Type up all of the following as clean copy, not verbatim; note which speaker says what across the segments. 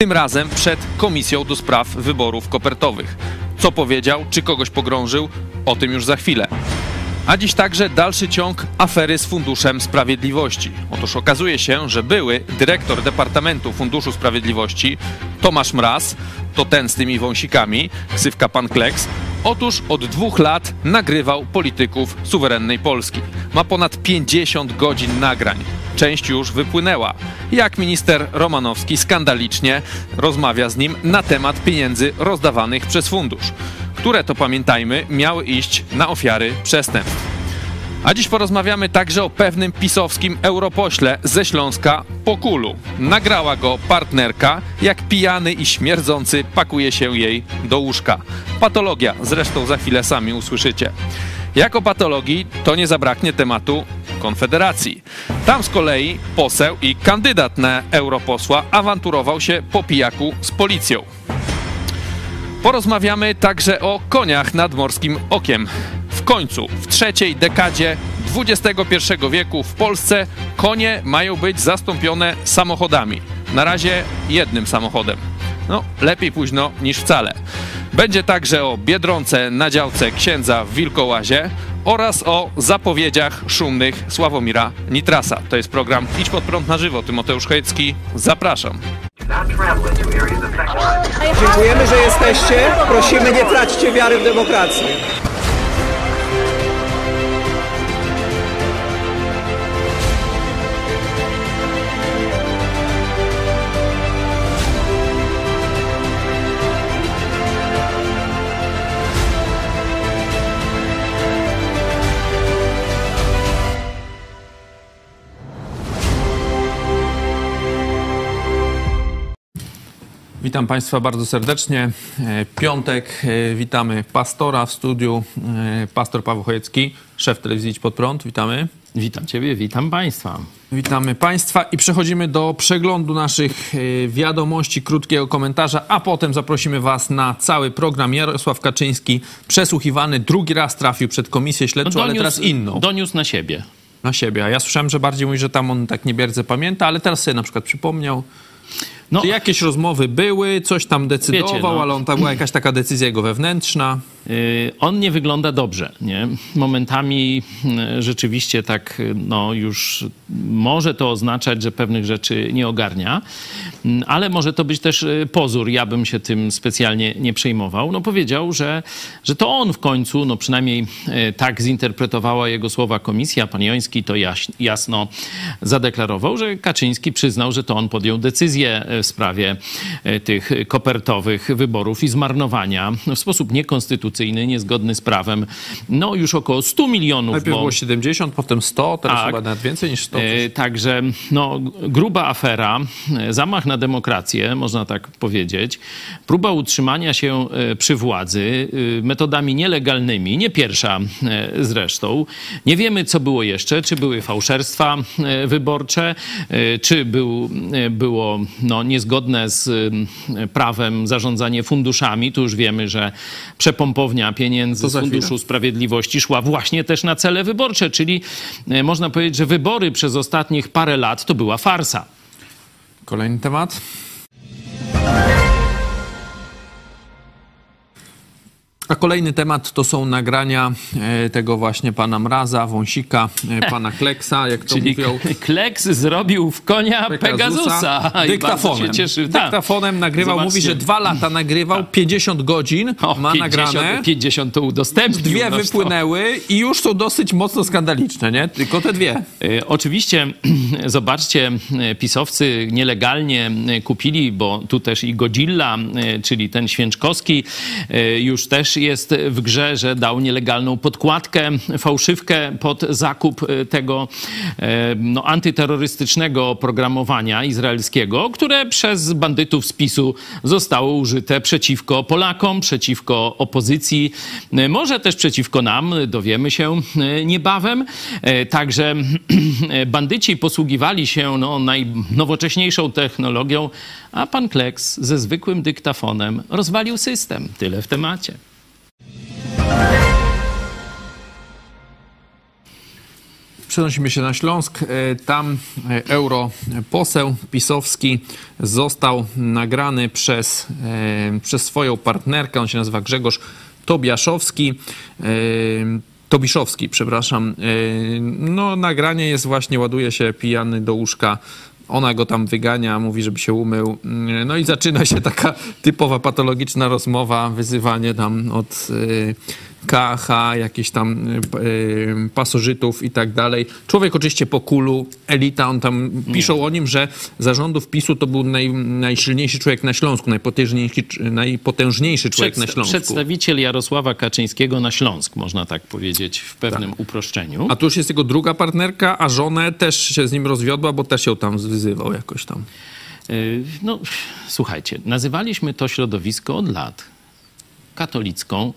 Speaker 1: Tym razem przed Komisją do Spraw Wyborów Kopertowych. Co powiedział, czy kogoś pogrążył, o tym już za chwilę. A dziś także dalszy ciąg afery z Funduszem Sprawiedliwości. Otóż okazuje się, że były dyrektor Departamentu Funduszu Sprawiedliwości Tomasz Mraz, to ten z tymi wąsikami, ksywka pan Kleks, otóż od 2 lat nagrywał polityków suwerennej Polski. Ma ponad 50 godzin nagrań. Część już wypłynęła. Jak minister Romanowski skandalicznie rozmawia z nim na temat pieniędzy rozdawanych przez fundusz, które to, pamiętajmy, miały iść na ofiary przestępstw. A dziś porozmawiamy także o pewnym pisowskim europośle ze Śląska Pokulu. Nagrała go partnerka, jak pijany i śmierdzący pakuje się jej do łóżka. Patologia, zresztą za chwilę sami usłyszycie. Jako patologii to nie zabraknie tematu Konfederacji. Tam z kolei poseł i kandydat na europosła awanturował się po pijaku z policją. Porozmawiamy także o koniach nad Morskim Okiem. W końcu, w trzeciej dekadzie XXI wieku w Polsce konie mają być zastąpione samochodami. Na razie jednym samochodem. No, lepiej późno niż wcale. Będzie także o Biedronce na działce księdza w Wilkołazie oraz o zapowiedziach szumnych Sławomira Nitrasa. To jest program Idź Pod Prąd na żywo. Tymoteusz Chojecki, zapraszam.
Speaker 2: Dziękujemy, że jesteście. Prosimy, nie traćcie wiary w demokrację.
Speaker 1: Witam Państwa bardzo serdecznie. Piątek, witamy pastora w studiu. Pastor Paweł Chojecki, szef telewizji Idź Pod Prąd. Witamy.
Speaker 3: Witam Ciebie, witam Państwa.
Speaker 1: Witamy Państwa i przechodzimy do przeglądu naszych wiadomości, krótkiego komentarza, a potem zaprosimy Was na cały program. Jarosław Kaczyński przesłuchiwany, drugi raz trafił przed komisję śledczą, ale teraz inną.
Speaker 3: Doniósł na siebie.
Speaker 1: Na siebie, a ja słyszałem, że bardziej mówi, że tam on tak nie bardzo pamięta, ale teraz sobie na przykład przypomniał. No, jakieś rozmowy były, coś tam decydował, wiecie, ale on, tam była jakaś taka decyzja jego wewnętrzna.
Speaker 3: On nie wygląda dobrze, nie? Momentami rzeczywiście tak, no już może to oznaczać, że pewnych rzeczy nie ogarnia, ale może to być też pozór. Ja bym się tym specjalnie nie przejmował. No powiedział, że to on w końcu, no przynajmniej tak zinterpretowała jego słowa komisja. Pan Joński to jasno zadeklarował, że Kaczyński przyznał, że to on podjął decyzję w sprawie tych kopertowych wyborów i zmarnowania w sposób niekonstytucyjny, niezgodny z prawem, no już około 100 milionów.
Speaker 1: Najpierw było 70, potem 100, teraz chyba nawet więcej niż 100.
Speaker 3: Także no, gruba afera, zamach na demokrację, można tak powiedzieć, próba utrzymania się przy władzy metodami nielegalnymi, nie pierwsza zresztą. Nie wiemy, co było jeszcze, czy były fałszerstwa wyborcze, czy było no, niezgodne z prawem zarządzanie funduszami. Tu już wiemy, że przepompownia pieniędzy z Funduszu Sprawiedliwości szła właśnie też na cele wyborcze, czyli można powiedzieć, że wybory przez ostatnich parę lat to była farsa.
Speaker 1: Kolejny temat. A kolejny temat to są nagrania tego właśnie pana Mraza, Wąsika, pana Kleksa, jak to mówią.
Speaker 3: Kleks zrobił w konia Pegasusa.
Speaker 1: Dyktafonem. Dyktafonem nagrywał, zobaczcie. Mówi, że 2 lata nagrywał, 50 godzin ma 50, nagrane.
Speaker 3: 50 to udostępnił.
Speaker 1: 2 wypłynęły i już są dosyć mocno skandaliczne, nie? Tylko te 2.
Speaker 3: Oczywiście, zobaczcie, pisowcy nielegalnie kupili, bo tu też i Godzilla, czyli ten Święczkowski, już też jest w grze, że dał nielegalną podkładkę, fałszywkę pod zakup tego no, antyterrorystycznego oprogramowania izraelskiego, które przez bandytów z PiS-u zostało użyte przeciwko Polakom, przeciwko opozycji, może też przeciwko nam, dowiemy się niebawem. Także bandyci posługiwali się no, najnowocześniejszą technologią, a pan Kleks ze zwykłym dyktafonem rozwalił system. Tyle w temacie.
Speaker 1: Przenosimy się na Śląsk. Tam europoseł pisowski został nagrany przez swoją partnerkę. On się nazywa Grzegorz Tobiszowski, przepraszam. No, nagranie jest właśnie, ładuje się pijany do łóżka. Ona go tam wygania, mówi, żeby się umył. No i zaczyna się taka typowa patologiczna rozmowa, wyzywanie tam od KH, jakieś tam pasożytów i tak dalej. Człowiek oczywiście po kulu, elita, on tam piszą o nim, że za rządów PiS-u to był najsilniejszy człowiek na Śląsku, najpotężniejszy człowiek na Śląsku.
Speaker 3: Przedstawiciel Jarosława Kaczyńskiego na Śląsk, można tak powiedzieć, w pewnym uproszczeniu.
Speaker 1: A tu już jest jego druga partnerka, a żonę też się z nim rozwiodła, bo też ją tam wyzywał jakoś tam.
Speaker 3: No, słuchajcie, nazywaliśmy to środowisko od lat katolicką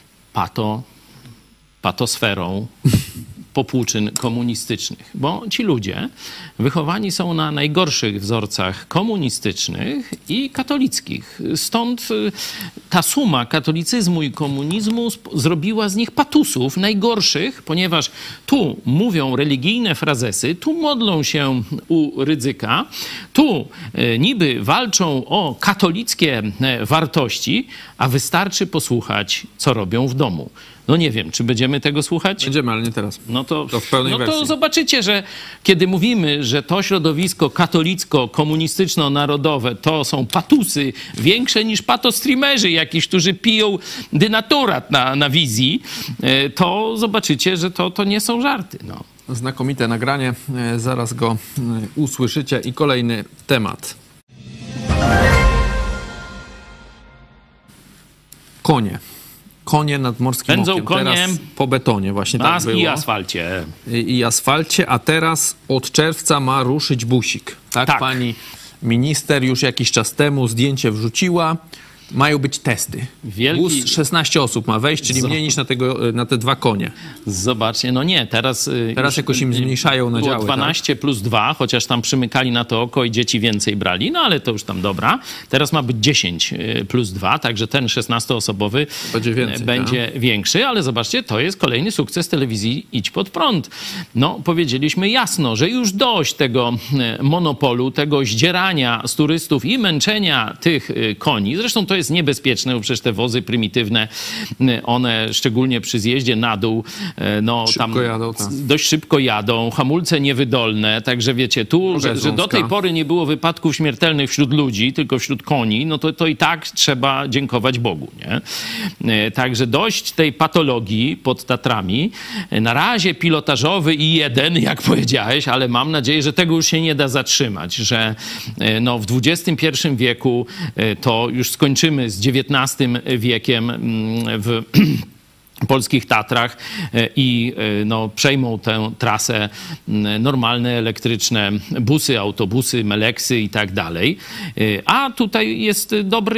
Speaker 3: patosferą popłuczyn komunistycznych, bo ci ludzie wychowani są na najgorszych wzorcach komunistycznych i katolickich. Stąd ta suma katolicyzmu i komunizmu zrobiła z nich patusów najgorszych, ponieważ tu mówią religijne frazesy, tu modlą się u Rydzyka, tu niby walczą o katolickie wartości, a wystarczy posłuchać, co robią w domu. No nie wiem, czy będziemy tego słuchać?
Speaker 1: Będziemy, ale nie teraz.
Speaker 3: No to
Speaker 1: w pełnej wersji.
Speaker 3: To zobaczycie, że kiedy mówimy, że to środowisko katolicko-komunistyczno-narodowe to są patusy większe niż patostreamerzy jakiś, którzy piją dynaturat na wizji, to zobaczycie, że to nie są żarty. No.
Speaker 1: Znakomite nagranie, zaraz go usłyszycie. I kolejny temat. Konie nad Morskim
Speaker 3: Pędzą
Speaker 1: Okiem.
Speaker 3: koniem.
Speaker 1: Teraz po betonie właśnie tak było.
Speaker 3: I asfalcie.
Speaker 1: I asfalcie, a teraz od czerwca ma ruszyć busik. Tak, pani minister już jakiś czas temu zdjęcie wrzuciła. Mają być testy. Bus 16 osób ma wejść, czyli mniej niż na te dwa konie.
Speaker 3: Zobaczcie, no nie, teraz
Speaker 1: jakoś im zmniejszają na działy.
Speaker 3: 12 plus 2, chociaż tam przymykali na to oko i dzieci więcej brali, no ale to już tam dobra. Teraz ma być 10 plus 2, także ten 16-osobowy będzie większy, ale zobaczcie, to jest kolejny sukces telewizji Idź Pod Prąd. No, powiedzieliśmy jasno, że już dość tego monopolu, tego zdzierania z turystów i męczenia tych koni. Zresztą to jest niebezpieczne, bo przecież te wozy prymitywne, one szczególnie przy zjeździe na dół, no tam dość szybko jadą, hamulce niewydolne, także wiecie, że do tej pory nie było wypadków śmiertelnych wśród ludzi, tylko wśród koni, no to i tak trzeba dziękować Bogu, nie? Także dość tej patologii pod Tatrami. Na razie pilotażowy I1, jak powiedziałeś, ale mam nadzieję, że tego już się nie da zatrzymać, że no, w XXI wieku to już skończymy z XIX wiekiem w polskich Tatrach i no, przejmą tę trasę normalne, elektryczne busy, autobusy, meleksy i tak dalej. A tutaj jest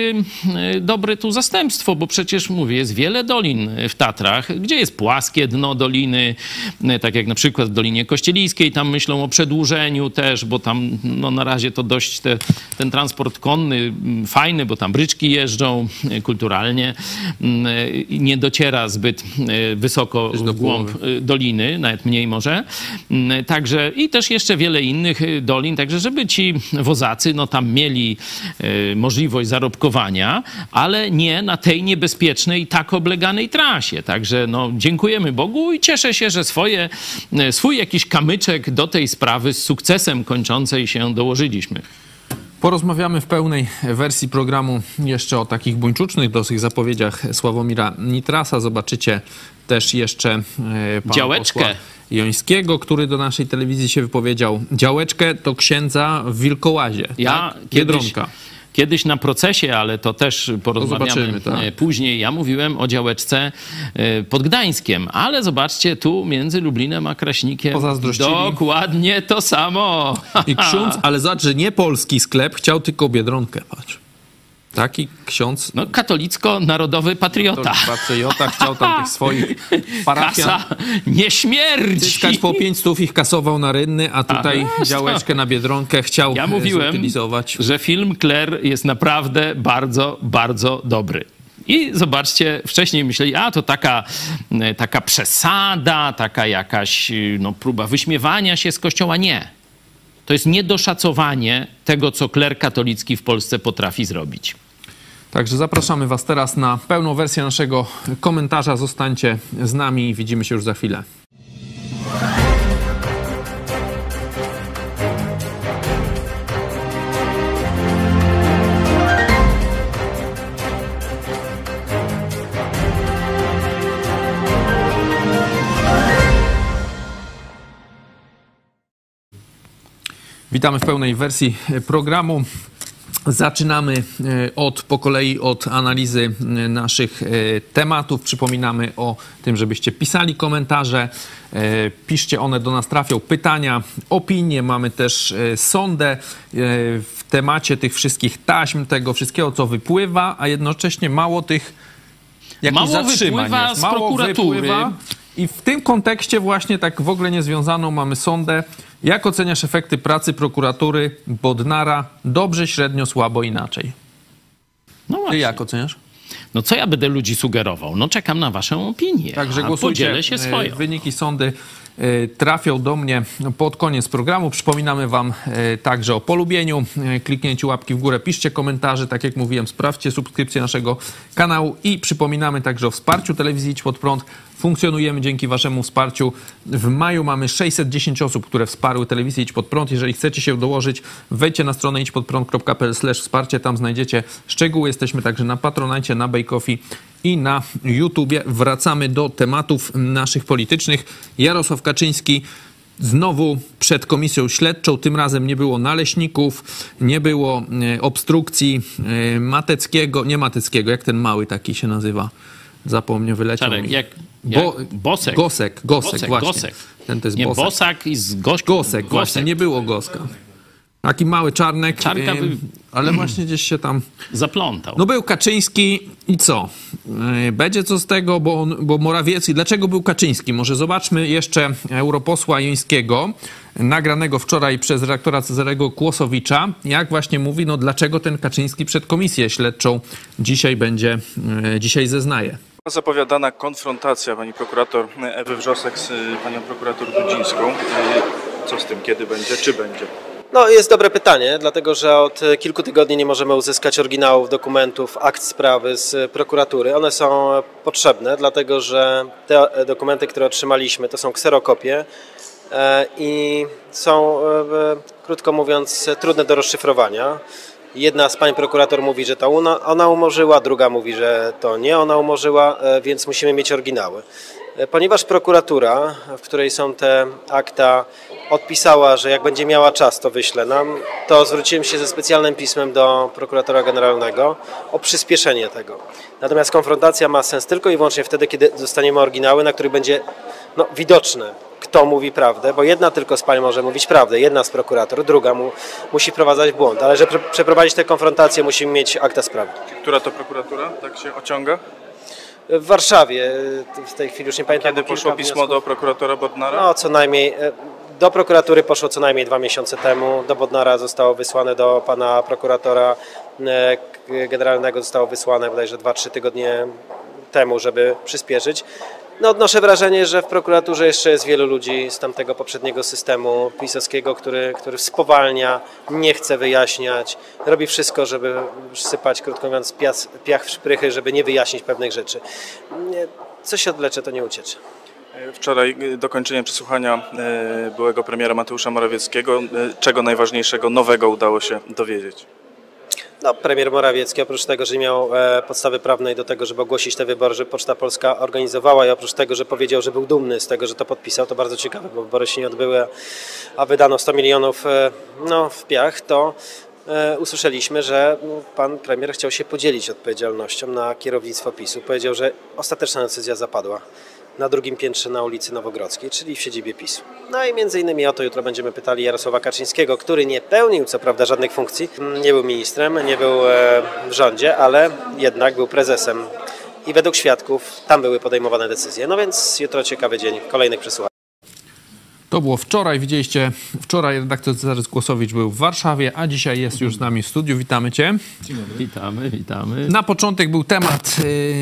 Speaker 3: dobre tu zastępstwo, bo przecież mówię, jest wiele dolin w Tatrach, gdzie jest płaskie dno doliny, tak jak na przykład w Dolinie Kościeliskiej, tam myślą o przedłużeniu też, bo tam no, na razie to dość ten transport konny fajny, bo tam bryczki jeżdżą kulturalnie, nie dociera zbyt wysoko w głąb doliny, nawet mniej może. Także i też jeszcze wiele innych dolin, także żeby ci wozacy no tam mieli możliwość zarobkowania, ale nie na tej niebezpiecznej, tak obleganej trasie. Także no dziękujemy Bogu i cieszę się, że swój jakiś kamyczek do tej sprawy z sukcesem kończącej się dołożyliśmy.
Speaker 1: Porozmawiamy w pełnej wersji programu jeszcze o takich buńczucznych dosyć zapowiedziach Sławomira Nitrasa. Zobaczycie też jeszcze pana
Speaker 3: Działeczkę
Speaker 1: Jońskiego, który do naszej telewizji się wypowiedział. Działeczkę to księdza w Wilkołazie.
Speaker 3: Ja
Speaker 1: Biedronka.
Speaker 3: Kiedyś na procesie, ale to też porozmawiamy później. Ja mówiłem o działeczce pod Gdańskiem, ale zobaczcie, tu między Lublinem a Kraśnikiem dokładnie to samo.
Speaker 1: I ksiądz, ale zobacz, że nie polski sklep, chciał tylko Biedronkę, patrz. Taki ksiądz...
Speaker 3: No katolicko-narodowy patriota.
Speaker 1: Patriota chciał tam tych swoich parafian...
Speaker 3: Kasa nie śmierdzi.
Speaker 1: Zyskać po 500 ich kasował na rynny, a tutaj działeczkę na Biedronkę chciał
Speaker 3: Ja mówiłem,
Speaker 1: zutylizować.
Speaker 3: że film Claire jest naprawdę bardzo, bardzo dobry. I zobaczcie, wcześniej myśleli, a to taka przesada, taka jakaś no, próba wyśmiewania się z Kościoła. Nie. To jest niedoszacowanie tego, co kler katolicki w Polsce potrafi zrobić.
Speaker 1: Także zapraszamy Was teraz na pełną wersję naszego komentarza. Zostańcie z nami i widzimy się już za chwilę. Witamy w pełnej wersji programu. Zaczynamy po kolei od analizy naszych tematów. Przypominamy o tym, żebyście pisali komentarze. Piszcie, one do nas trafią. Pytania, opinie. Mamy też sondę w temacie tych wszystkich taśm, tego wszystkiego, co wypływa, a jednocześnie mało tych jakichś zatrzymań
Speaker 3: wypływa
Speaker 1: jest.
Speaker 3: z prokuratury.
Speaker 1: I w tym kontekście właśnie tak w ogóle niezwiązaną mamy sondę. Jak oceniasz efekty pracy prokuratury Bodnara? Dobrze, średnio, słabo, inaczej.
Speaker 3: No właśnie.
Speaker 1: Ty jak oceniasz?
Speaker 3: No co ja będę ludzi sugerował? No czekam na waszą opinię,
Speaker 1: Także
Speaker 3: a
Speaker 1: głosujcie.
Speaker 3: podzielę się swoją.
Speaker 1: Wyniki sondy trafią do mnie pod koniec programu. Przypominamy wam także o polubieniu, kliknięciu łapki w górę, piszcie komentarze, tak jak mówiłem, sprawdźcie subskrypcję naszego kanału i przypominamy także o wsparciu telewizji Idź Pod Prąd. Funkcjonujemy dzięki waszemu wsparciu. W maju mamy 610 osób, które wsparły telewizję Idź Pod Prąd. Jeżeli chcecie się dołożyć, wejdźcie na stronę idźpodprąd.pl/wsparcie. Tam znajdziecie szczegóły. Jesteśmy także na Patronite, na Buy Coffee i na YouTubie. Wracamy do tematów naszych politycznych. Jarosław Kaczyński znowu przed komisją śledczą. Tym razem nie było naleśników, nie było obstrukcji Mateckiego, nie Mateckiego, jak ten mały taki się nazywa? Zapomniał, wyleciał
Speaker 3: Czarek,
Speaker 1: mi.
Speaker 3: jak Bosek.
Speaker 1: Gosek, właśnie.
Speaker 3: Gosek.
Speaker 1: Ten to jest
Speaker 3: Nie,
Speaker 1: Bosak.
Speaker 3: Bosak i z
Speaker 1: Gosek, właśnie, nie było Goska. Taki mały czarnek,
Speaker 3: Czarka
Speaker 1: ale właśnie gdzieś się tam...
Speaker 3: zaplątał.
Speaker 1: No był Kaczyński i co? Będzie co z tego, bo Morawiecki... Dlaczego był Kaczyński? Może zobaczmy jeszcze europosła Jońskiego, nagranego wczoraj przez redaktora Cezarego Kłosowicza, jak właśnie mówi, no dlaczego ten Kaczyński przed komisję śledczą dzisiaj zeznaje.
Speaker 4: Zapowiadana konfrontacja pani prokurator Ewy Wrzosek z panią prokurator Dudzińską. Co z tym, kiedy będzie, czy będzie?
Speaker 5: No, jest dobre pytanie, dlatego że od kilku tygodni nie możemy uzyskać oryginałów dokumentów, akt sprawy z prokuratury. One są potrzebne, dlatego że te dokumenty, które otrzymaliśmy, to są kserokopie i są, krótko mówiąc, trudne do rozszyfrowania. Jedna z pań prokurator mówi, że to ona umorzyła, druga mówi, że to nie ona umorzyła, więc musimy mieć oryginały. Ponieważ prokuratura, w której są te akta, odpisała, że jak będzie miała czas, to wyśle nam, to zwróciłem się ze specjalnym pismem do prokuratora generalnego o przyspieszenie tego. Natomiast konfrontacja ma sens tylko i wyłącznie wtedy, kiedy dostaniemy oryginały, na których będzie widoczne, kto mówi prawdę, bo jedna tylko z pań może mówić prawdę, jedna z prokurator, druga musi wprowadzać w błąd. Ale żeby przeprowadzić tę konfrontację, musimy mieć akta sprawy.
Speaker 4: Która to prokuratura tak się ociąga?
Speaker 5: W Warszawie, w tej chwili już nie pamiętam.
Speaker 4: Kiedy poszło pismo do prokuratora Bodnara?
Speaker 5: No, co najmniej, do prokuratury poszło co najmniej 2 miesiące temu, do Bodnara zostało wysłane, do pana prokuratora generalnego zostało wysłane bodajże 2-3 tygodnie temu, żeby przyspieszyć. No, odnoszę wrażenie, że w prokuraturze jeszcze jest wielu ludzi z tamtego poprzedniego systemu pisowskiego, który spowalnia, nie chce wyjaśniać, robi wszystko, żeby sypać, krótko mówiąc, piach w szprychy, żeby nie wyjaśnić pewnych rzeczy. Co się odwlecze, to nie uciecze.
Speaker 4: Wczoraj dokończeniem przesłuchania byłego premiera Mateusza Morawieckiego. Czego najważniejszego nowego udało się dowiedzieć?
Speaker 5: No, premier Morawiecki, oprócz tego, że nie miał podstawy prawnej do tego, żeby ogłosić te wybory, że Poczta Polska organizowała, i oprócz tego, że powiedział, że był dumny z tego, że to podpisał, to bardzo ciekawe, bo wybory się nie odbyły, a wydano 100 milionów w piach, to usłyszeliśmy, że pan premier chciał się podzielić odpowiedzialnością na kierownictwo PiS-u. Powiedział, że ostateczna decyzja zapadła na drugim piętrze na ulicy Nowogrodzkiej, czyli w siedzibie PiS-u. No i między innymi o to jutro będziemy pytali Jarosława Kaczyńskiego, który nie pełnił co prawda żadnych funkcji, nie był ministrem, nie był w rządzie, ale jednak był prezesem i według świadków tam były podejmowane decyzje. No więc jutro ciekawy dzień kolejnych przesłuchań.
Speaker 1: To było wczoraj, widzieliście, wczoraj redaktor Cezary Głosowicz był w Warszawie, a dzisiaj jest już z nami w studiu. Witamy cię.
Speaker 3: Witamy.
Speaker 1: Na początek był temat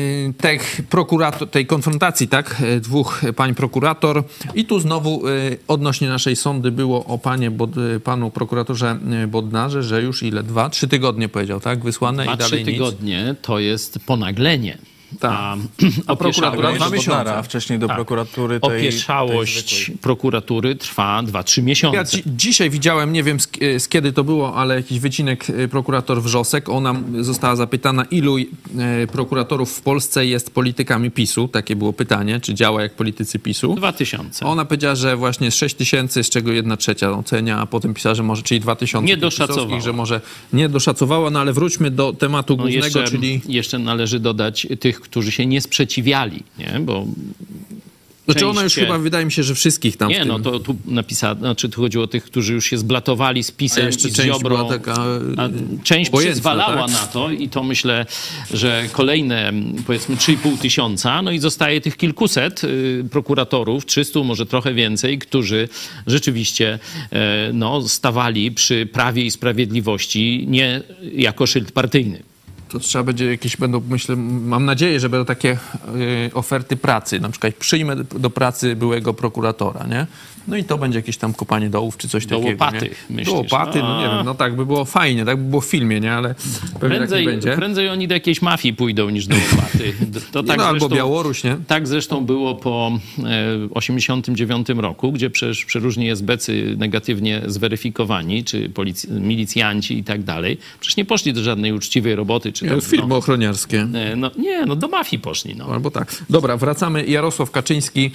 Speaker 1: tej konfrontacji, tak? Dwóch pań prokurator. I tu znowu odnośnie naszej sądy było o panu prokuratorze Bodnarze, że już 2-3 tygodnie powiedział, tak? Wysłane i dalej
Speaker 3: 3 tygodnie to jest ponaglenie.
Speaker 1: Tak.
Speaker 3: A
Speaker 1: prokuratura 2 miesiące.
Speaker 6: A wcześniej do prokuratury
Speaker 3: opieszałość prokuratury trwa 2-3 miesiące.
Speaker 1: Ja dzisiaj widziałem, nie wiem z kiedy to było, ale jakiś wycinek prokurator Wrzosek. Ona została zapytana, ilu prokuratorów w Polsce jest politykami PiS-u. Takie było pytanie, czy działa jak politycy PiS-u.
Speaker 3: 2000.
Speaker 1: Ona powiedziała, że właśnie jest 6000, z czego 1/3 ocenia, a potem pisała, że może, czyli 2000.
Speaker 3: Nie doszacowała.
Speaker 1: Że może nie doszacowała, no ale wróćmy do tematu głównego, czyli...
Speaker 3: Jeszcze należy dodać tych, którzy się nie sprzeciwiali, nie? Bo
Speaker 1: Znaczy ona już chyba, wydaje mi się, że wszystkich tam
Speaker 3: Nie, no to tu napisano, znaczy tu chodziło o tych, którzy już się zblatowali z PiS-em i z Ziobrą.
Speaker 1: Była taka
Speaker 3: a część przyzwalała
Speaker 1: tak?
Speaker 3: na to i to myślę, że kolejne powiedzmy 3,5 tysiąca, no i zostaje tych kilkuset prokuratorów, 300, może trochę więcej, którzy rzeczywiście stawali przy Prawie i Sprawiedliwości nie jako szyld partyjny.
Speaker 1: To trzeba będzie myślę, mam nadzieję, że będą takie oferty pracy. Na przykład przyjmę do pracy byłego prokuratora, nie? No i to będzie jakieś tam kopanie dołów czy coś takiego.
Speaker 3: Łopaty, myślisz?
Speaker 1: Do łopaty, no nie wiem, no tak by było fajnie, tak by było w filmie, nie? Ale pewnie tak nie będzie.
Speaker 3: Prędzej oni do jakiejś mafii pójdą niż do łopaty. To tak
Speaker 1: albo Białoruś, nie?
Speaker 3: Tak zresztą było po 89 roku, gdzie przecież przeróżni esbecy negatywnie zweryfikowani, czy milicjanci i tak dalej, przecież nie poszli do żadnej uczciwej roboty. Czy tam,
Speaker 1: firmy ochroniarskie.
Speaker 3: Do mafii poszli. No.
Speaker 1: Albo tak. Dobra, wracamy. Jarosław Kaczyński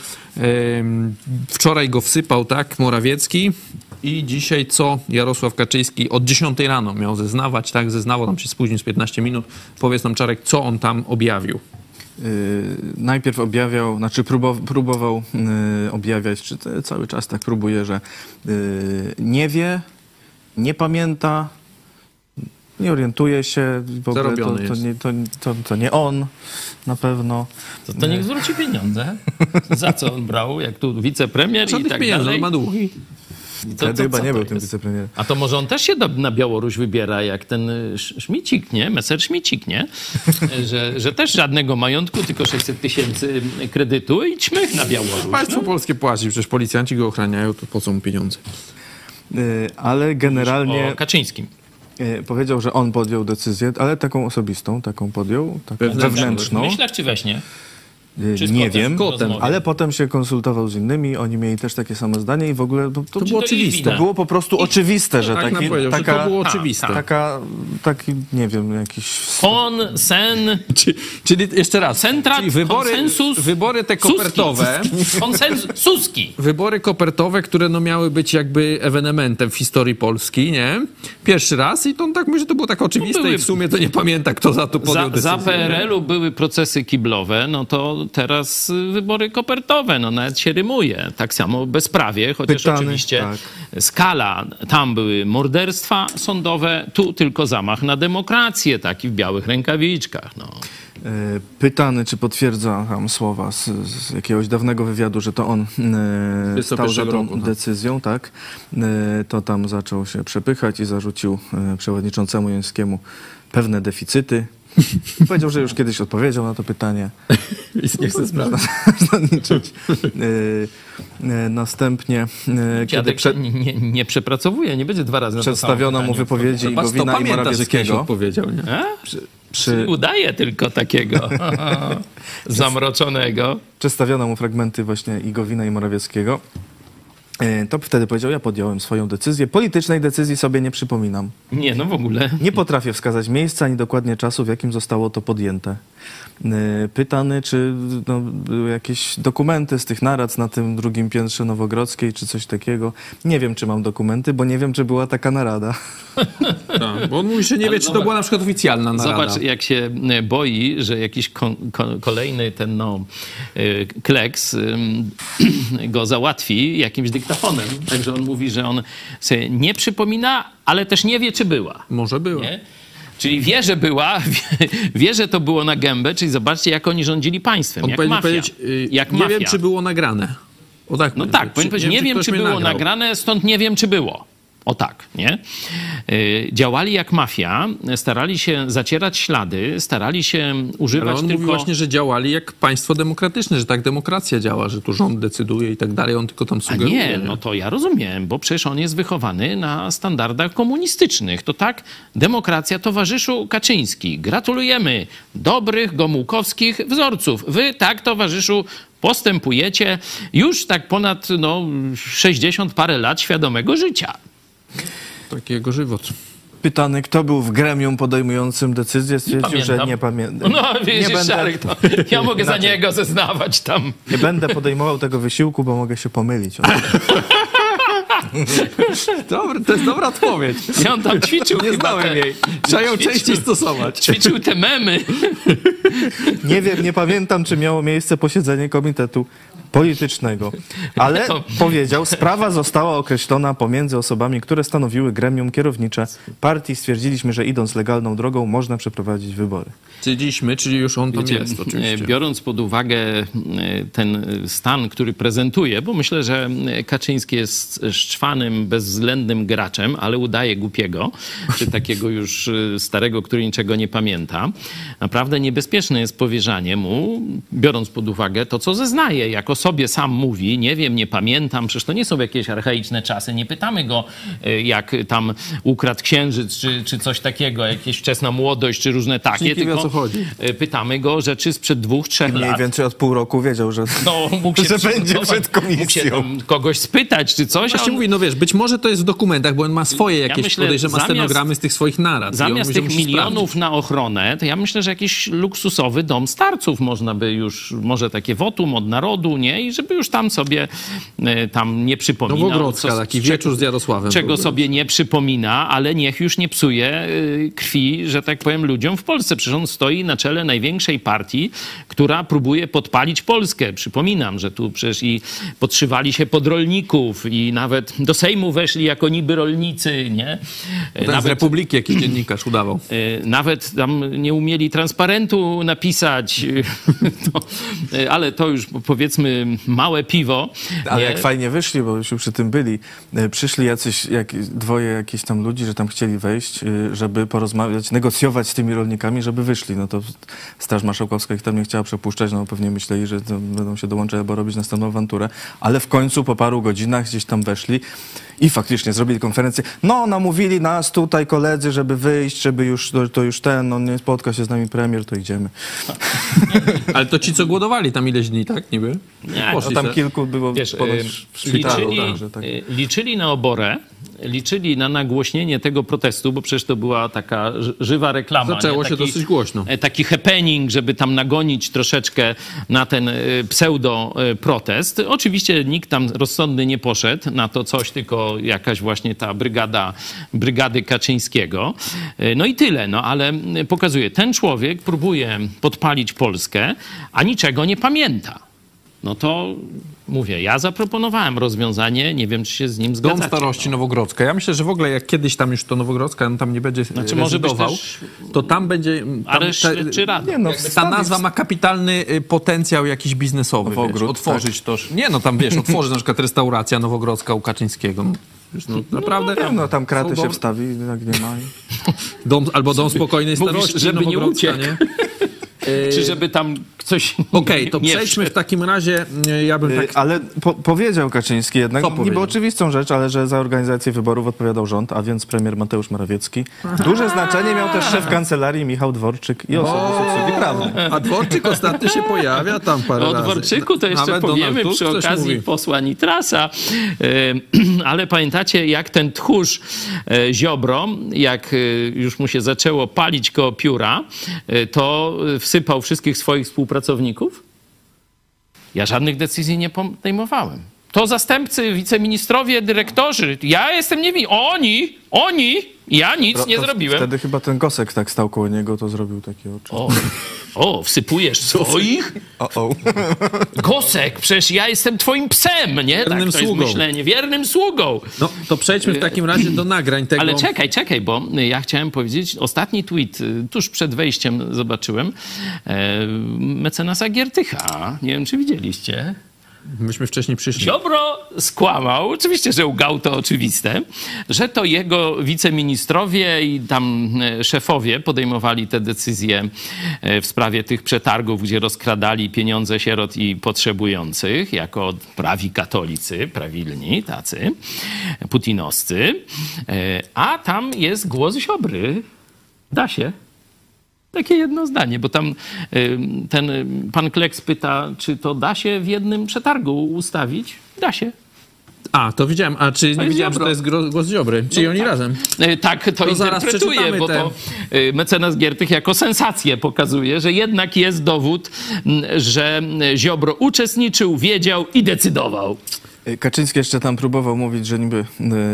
Speaker 1: wczoraj go wsypał, tak? Morawiecki. I dzisiaj co? Jarosław Kaczyński od 10 rano miał zeznawać, tak? Zeznawał, tam się spóźnił z 15 minut. Powiedz nam, Czarek, co on tam objawił?
Speaker 6: Najpierw objawiał, próbował objawiać, czy cały czas tak próbuje, że nie wie, nie pamięta, nie orientuje się, w ogóle to nie on na pewno.
Speaker 3: To niech zwróci pieniądze. Za co on brał, jak tu wicepremier i tak
Speaker 1: pieniędzy,
Speaker 3: dalej.
Speaker 1: On ma długi.
Speaker 6: Wtedy chyba nie był tym wicepremierem.
Speaker 3: A to może on też się na Białoruś wybiera, jak ten Szmicik, nie? Messerschmicik, nie? że też żadnego majątku, tylko 600 tysięcy kredytu i ćmych na Białoruś.
Speaker 1: Państwo polskie płaci, przecież policjanci go ochraniają, to po co mu pieniądze?
Speaker 6: Ale generalnie...
Speaker 3: O Kaczyńskim.
Speaker 6: Powiedział, że on podjął decyzję, ale taką osobistą, taką podjął, taką wewnętrzną.
Speaker 3: W myślach czy we śnie?
Speaker 6: Nie wiem,
Speaker 3: Kotem.
Speaker 6: ale potem się konsultował z innymi, oni mieli też takie same zdanie i w ogóle to było oczywiste. To było po prostu oczywiste, że
Speaker 1: to było oczywiste.
Speaker 6: Taki, nie wiem, jakiś...
Speaker 3: Czyli
Speaker 1: jeszcze raz.
Speaker 3: Czyli
Speaker 1: wybory te kopertowe.
Speaker 3: Konsensuski.
Speaker 1: Wybory kopertowe, które miały być jakby ewenementem w historii Polski, nie? Pierwszy raz i to tak myślę, że to było tak oczywiste i w sumie to nie pamięta, kto za to podjął decyzję.
Speaker 3: Za PRL-u były procesy kiblowe, no to teraz wybory kopertowe, no nawet się rymuje. Tak samo bezprawie, chociaż oczywiście skala, tam były morderstwa sądowe, tu tylko zamach na demokrację, taki w białych rękawiczkach, no.
Speaker 6: Pytany, czy potwierdza tam słowa z jakiegoś dawnego wywiadu, że to on stał za tą decyzją, tak? To tam zaczął się przepychać i zarzucił przewodniczącemu Jońskiemu pewne deficyty. Powiedział, że już kiedyś odpowiedział na to pytanie.
Speaker 1: Nie chcę sprawdzać.
Speaker 6: Następnie...
Speaker 3: Dziadek nie przepracowuje, nie będzie 2 razy na to
Speaker 6: przedstawiono mu wypowiedzi Gowina i Morawieckiego.
Speaker 1: Powiedział, nie?
Speaker 3: Udaje tylko takiego zamroczonego.
Speaker 6: Przedstawiono mu fragmenty właśnie i Gowina i Morawieckiego. To wtedy powiedział, ja podjąłem swoją decyzję. Politycznej decyzji sobie nie przypominam.
Speaker 3: Nie, no w ogóle.
Speaker 6: Nie potrafię wskazać miejsca ani dokładnie czasu, w jakim zostało to podjęte. Pytany, czy były jakieś dokumenty z tych narad na tym drugim piętrze Nowogrodzkiej, czy coś takiego. Nie wiem, czy mam dokumenty, bo nie wiem, czy była taka narada.
Speaker 1: Tak, bo on mówi, że nie wie, czy to była na przykład oficjalna narada.
Speaker 3: Zobacz, jak się boi, że jakiś kolejny ten kleks go załatwi jakimś dyktafonem. Także on mówi, że on sobie nie przypomina, ale też nie wie, czy była.
Speaker 1: Może była.
Speaker 3: Nie? Czyli wie, że była, wie, że to było na gębę, czyli zobaczcie, jak oni rządzili państwem,
Speaker 1: on
Speaker 3: jak mafia.
Speaker 1: Nie wiem, czy było nagrane.
Speaker 7: O tak,
Speaker 3: No tak, powinien powiedzieć, nie wiem, czy było nagrane, stąd nie wiem, czy było. O tak, nie? Działali jak mafia, starali się zacierać ślady, starali się używać
Speaker 7: Ale on
Speaker 3: tylko...
Speaker 7: mówi właśnie, że działali jak państwo demokratyczne, że tak demokracja działa, że tu rząd decyduje i tak dalej, on tylko tam sugeruje.
Speaker 3: Nie, no to ja rozumiem, bo przecież on jest wychowany na standardach komunistycznych. To tak, demokracja, towarzyszu Kaczyński. Gratulujemy dobrych, gomułkowskich wzorców. Wy tak, towarzyszu, postępujecie już tak ponad 60 parę lat świadomego życia.
Speaker 7: Taki jego żywot.
Speaker 6: Pytany, kto był w gremium podejmującym decyzję, stwierdził, że nie pamiętam.
Speaker 3: No wiesz, Szarek, to ja mogę za niego zeznawać tam.
Speaker 6: Nie będę podejmował tego wysiłku, bo mogę się pomylić.
Speaker 7: Dobry, to jest dobra odpowiedź.
Speaker 3: I on tam ćwiczył.
Speaker 7: Nie znałem jej. Trzeba ją częściej stosować.
Speaker 3: Ćwiczył te memy.
Speaker 6: Nie wiem, nie pamiętam, czy miało miejsce posiedzenie komitetu politycznego, ale powiedział, sprawa została określona pomiędzy osobami, które stanowiły gremium kierownicze partii. Stwierdziliśmy, że idąc legalną drogą można przeprowadzić wybory.
Speaker 7: Stwierdziliśmy, czyli już on tam jest oczywiście.
Speaker 3: Biorąc pod uwagę ten stan, który prezentuje, bo myślę, że Kaczyński jest szczwanym, bezwzględnym graczem, ale udaje głupiego, czy takiego już starego, który niczego nie pamięta. Naprawdę niebezpieczne jest powierzanie mu, biorąc pod uwagę to, co zeznaje, jako sobie sam mówi, nie wiem, nie pamiętam, przecież to nie są jakieś archaiczne czasy, nie pytamy go, jak tam ukradł księżyc, czy coś takiego, jakieś wczesna młodość, czy różne takie, tylko
Speaker 7: o co chodzi.
Speaker 3: pytamy go rzeczy sprzed 2-3 lat.
Speaker 6: Mniej więcej od pół roku wiedział, że,
Speaker 3: mógł się
Speaker 6: że będzie przed komisją.
Speaker 3: Mógł się tam kogoś spytać, czy coś.
Speaker 7: Właśnie mówi, być może to jest w dokumentach, bo on ma swoje jakieś, podejrzewam, stenogramy z tych swoich narad.
Speaker 3: Zamiast tych milionów na ochronę, to ja myślę, że jakiś luksusowy dom starców można by już, może takie wotum od narodu, nie? I żeby już tam sobie tam nie przypominał.
Speaker 7: Nowogrodzka, taki wieczór z Jarosławem.
Speaker 3: Czego sobie nie przypomina, ale niech już nie psuje krwi, że tak powiem, ludziom w Polsce. Przecież on stoi na czele największej partii, która próbuje podpalić Polskę. Przypominam, że tu przecież i podszywali się pod rolników i nawet do Sejmu weszli jako niby rolnicy, nie?
Speaker 7: Nawet z Republiki jakiś dziennikarz udawał.
Speaker 3: Nawet tam nie umieli transparentu napisać, ale to już powiedzmy małe piwo.
Speaker 6: Ale jak fajnie wyszli, bo już przy tym byli. Przyszli dwoje jakichś tam ludzi, że tam chcieli wejść, żeby porozmawiać, negocjować z tymi rolnikami, żeby wyszli. No to Straż Marszałkowska ich tam nie chciała przepuszczać, no pewnie myśleli, że będą się dołączać albo robić następną awanturę. Ale w końcu po paru godzinach gdzieś tam weszli i faktycznie zrobili konferencję. No, namówili nas tutaj koledzy, żeby wyjść, żeby już, to już nie spotka się z nami premier, to idziemy.
Speaker 7: Ale to ci, co głodowali tam ileś dni, tak? Niby?
Speaker 3: Nie,
Speaker 6: No tam kilku było w szpitalu.
Speaker 3: Liczyli na oborę, liczyli na nagłośnienie tego protestu, bo przecież to była taka żywa reklama.
Speaker 7: Zaczęło się dosyć głośno.
Speaker 3: Taki happening, żeby tam nagonić troszeczkę na ten pseudo-protest. Oczywiście nikt tam rozsądny nie poszedł na to coś, tylko jakaś właśnie ta brygady Kaczyńskiego. No i tyle, ale pokazuje, ten człowiek próbuje podpalić Polskę, a niczego nie pamięta. No to mówię, ja zaproponowałem rozwiązanie, nie wiem, czy się z nim zgadzacie.
Speaker 7: Dom Starości Nowogrodzka. Ja myślę, że w ogóle jak kiedyś tam już to Nowogrodzka, on tam nie będzie rezydował, też... to tam będzie...
Speaker 3: czy rada?
Speaker 7: Ta nazwa ma kapitalny potencjał jakiś biznesowy. Otworzyć to... Nie, tam otworzyć na przykład restauracja Nowogrodzka u Kaczyńskiego. Naprawdę?
Speaker 6: Tam kraty się wstawi, jak nie ma.
Speaker 7: Albo Dom Spokojnej Starości.
Speaker 3: Mówisz, żeby nie uciekł. Nie? Czy żeby tam coś
Speaker 7: Okej, to przejdźmy w takim razie, ja bym tak...
Speaker 6: Ale powiedział Kaczyński jednak, niby oczywistą rzecz, ale że za organizację wyborów odpowiadał rząd, a więc premier Mateusz Morawiecki. Duże znaczenie miał też szef kancelarii Michał Dworczyk i osoby z obsługi prawnej.
Speaker 7: A Dworczyk ostatnio się pojawia tam parę razy.
Speaker 3: O Dworczyku to jeszcze powiemy przy okazji posła Nitrasa. Ale pamiętacie, jak ten tchórz Ziobro, jak już mu się zaczęło palić koło pióra, to wsypał wszystkich swoich współpracowników? Ja żadnych decyzji nie podejmowałem. To zastępcy, wiceministrowie, dyrektorzy. Ja jestem niewinny. Oni, ja nic nie zrobiłem.
Speaker 6: Wtedy chyba ten Gosek tak stał koło niego, to zrobił takie oczy.
Speaker 3: Wsypujesz swoich? Gosek, przecież ja jestem twoim psem, nie?
Speaker 7: Wiernym
Speaker 3: to jest
Speaker 7: sługą.
Speaker 3: myślenie, wiernym sługą.
Speaker 7: No, to przejdźmy w takim razie do nagrań tego.
Speaker 3: Ale czekaj, bo ja chciałem powiedzieć, ostatni tweet, tuż przed wejściem zobaczyłem, mecenasa Giertycha. Nie wiem, czy widzieliście.
Speaker 7: Myśmy wcześniej przyszli.
Speaker 3: Ziobro skłamał, oczywiście, że łgał, to oczywiste, że to jego wiceministrowie i tam szefowie podejmowali te decyzje w sprawie tych przetargów, gdzie rozkradali pieniądze sierot i potrzebujących, jako prawi katolicy, prawilni tacy, putinowscy, a tam jest głos Ziobry. Da się. Takie jedno zdanie, bo tam ten pan Kleks pyta, czy to da się w jednym przetargu ustawić? Da się.
Speaker 7: A, to widziałem. A czy nie wiedziałem, że to jest głos Ziobry? Czyli oni razem?
Speaker 3: Tak, to interpretuję, bo to mecenas Giertych jako sensację pokazuje, że jednak jest dowód, że Ziobro uczestniczył, wiedział i decydował.
Speaker 6: Kaczyński jeszcze tam próbował mówić, że niby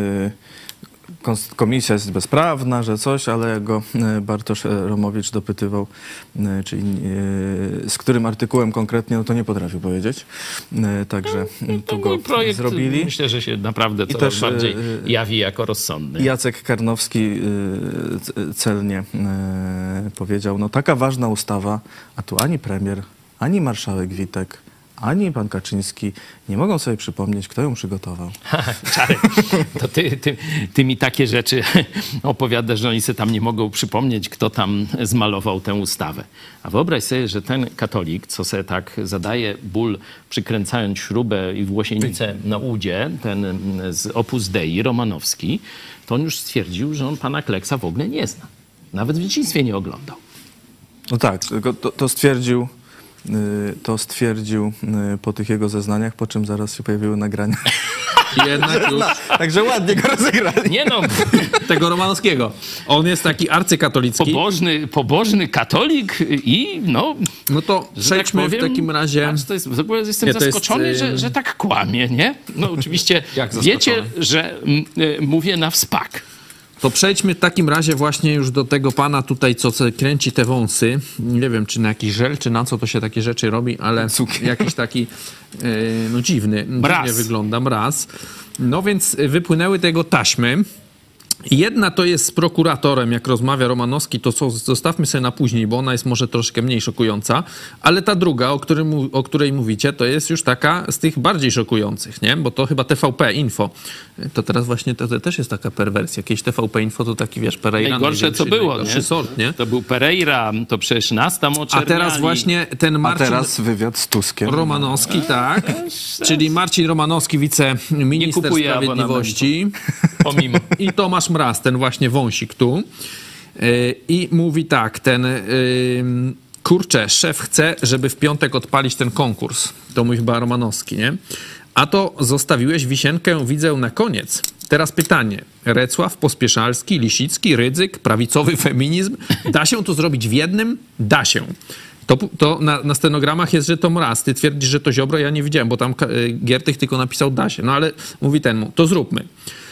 Speaker 6: komisja jest bezprawna, że coś, ale jak go Bartosz Romowicz dopytywał, czyli z którym artykułem konkretnie, no to nie potrafił powiedzieć. Także tu go
Speaker 3: projekt,
Speaker 6: zrobili.
Speaker 3: Myślę, że się naprawdę coraz bardziej jawi jako rozsądny.
Speaker 6: Jacek Karnowski celnie powiedział, no taka ważna ustawa, a tu ani premier, ani marszałek Witek, ani pan Kaczyński nie mogą sobie przypomnieć, kto ją przygotował.
Speaker 3: Czarek, to ty mi takie rzeczy opowiadasz, że oni sobie tam nie mogą przypomnieć, kto tam zmalował tę ustawę. A wyobraź sobie, że ten katolik, co sobie tak zadaje ból, przykręcając śrubę i włosienicę na udzie, ten z Opus Dei, Romanowski, to on już stwierdził, że on pana Kleksa w ogóle nie zna. Nawet w dzieciństwie nie oglądał.
Speaker 6: No tak, to stwierdził po tych jego zeznaniach, po czym zaraz się pojawiły nagrania.
Speaker 7: Jednak już.
Speaker 6: Także ładnie go rozegrali.
Speaker 3: Nie no.
Speaker 7: Tego Romanowskiego. On jest taki arcykatolicki.
Speaker 3: Pobożny katolik i no...
Speaker 7: No to przejdźmy w takim razie...
Speaker 3: Jestem zaskoczony, że tak kłamie, nie? No oczywiście wiecie, że mówię na wspak.
Speaker 7: To przejdźmy w takim razie właśnie już do tego pana tutaj, co kręci te wąsy. Nie wiem, czy na jakiś żel, czy na co to się takie rzeczy robi, ale jakiś taki dziwny wygląda, mraz. No więc wypłynęły tego taśmy. Jedna to jest z prokuratorem, jak rozmawia Romanowski, to zostawmy sobie na później, bo ona jest może troszkę mniej szokująca, ale ta druga, o której mówicie, to jest już taka z tych bardziej szokujących, nie? Bo to chyba TVP Info. To teraz właśnie to też jest taka perwersja. Jakieś TVP Info to taki, wiesz, Pereira.
Speaker 3: Najgorsze co było, nie?
Speaker 7: Sort, nie?
Speaker 3: To był Pereira, to przecież nas tam oczerniali.
Speaker 7: A teraz właśnie ten Marcin...
Speaker 6: A teraz wywiad z Tuskiem.
Speaker 7: Romanowski, tak. Czyli Marcin Romanowski, wiceminister sprawiedliwości.
Speaker 3: Pomimo.
Speaker 7: I Tomasz Mraz, ten właśnie wąsik tu. I mówi tak, kurczę, szef chce, żeby w piątek odpalić ten konkurs. To mówi chyba Romanowski, nie? A to zostawiłeś wisienkę, widzę, na koniec. Teraz pytanie. Recław, Pospieszalski, Lisicki, Rydzyk, prawicowy feminizm. Da się to zrobić w jednym? Da się. To na stenogramach jest, że to Mraz. Ty twierdzisz, że to Ziobro, ja nie widziałem, bo tam Giertych tylko napisał da się. No ale mówi to zróbmy.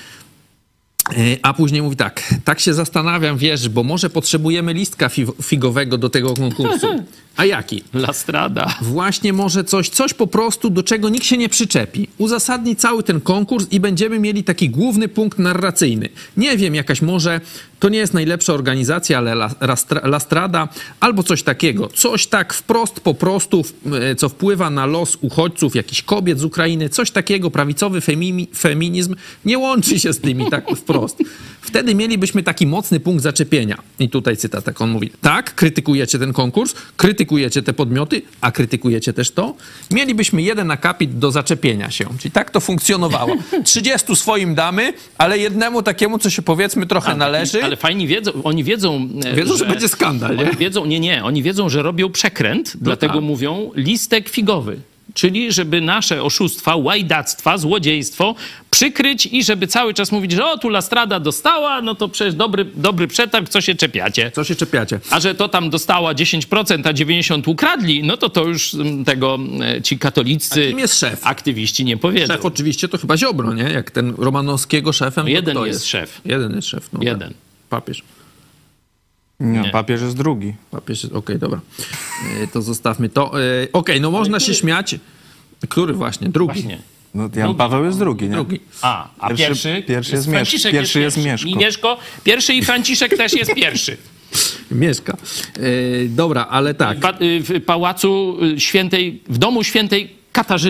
Speaker 7: A później mówi tak się zastanawiam, wiesz, bo może potrzebujemy listka figowego do tego konkursu. A jaki?
Speaker 3: Lastrada.
Speaker 7: Właśnie może coś po prostu, do czego nikt się nie przyczepi. Uzasadni cały ten konkurs i będziemy mieli taki główny punkt narracyjny. Nie wiem, jakaś może, to nie jest najlepsza organizacja, ale Lastrada albo coś takiego. Coś tak wprost, po prostu, co wpływa na los uchodźców, jakichś kobiet z Ukrainy. Coś takiego, prawicowy feminizm nie łączy się z tymi tak wprost. Wtedy mielibyśmy taki mocny punkt zaczepienia. I tutaj cytat, jak on mówi. Tak, krytykujecie ten konkurs, krytykujecie te podmioty, a krytykujecie też to. Mielibyśmy jeden akapit do zaczepienia się. Czyli tak to funkcjonowało. 30 swoim damy, ale jednemu takiemu, co się powiedzmy trochę należy.
Speaker 3: Ale fajni oni wiedzą,
Speaker 7: że będzie skandal, nie?
Speaker 3: Oni wiedzą, że robią przekręt, dlatego mówią listek figowy. Czyli żeby nasze oszustwa, łajdactwa, złodziejstwo przykryć i żeby cały czas mówić, że tu Lastrada dostała, no to przecież dobry przetarg, co się czepiacie.
Speaker 7: Co się czepiacie.
Speaker 3: A że to tam dostała 10%, a 90% ukradli, no to już ci katolicy,
Speaker 7: kim jest szef?
Speaker 3: Aktywiści nie powiedzą.
Speaker 7: Szef oczywiście to chyba Ziobro, nie? Jak ten Romanowskiego szefem.
Speaker 3: No jeden jest szef.
Speaker 7: Jeden jest szef. No
Speaker 3: jeden.
Speaker 7: Papież.
Speaker 6: Nie, papież jest drugi.
Speaker 7: Papież jest, okej, dobra. To zostawmy to. Okej, no można się śmiać. Który właśnie? Drugi. Właśnie.
Speaker 6: No, Jan Paweł jest drugi, nie?
Speaker 3: Drugi. A pierwszy?
Speaker 6: Pierwszy jest Mieszko. Pierwszy jest Mieszko.
Speaker 3: I Mieszko. Pierwszy i Franciszek też jest pierwszy.
Speaker 7: Mieszka. Dobra, ale tak.
Speaker 3: W pałacu świętej, w domu świętej Katarzyny.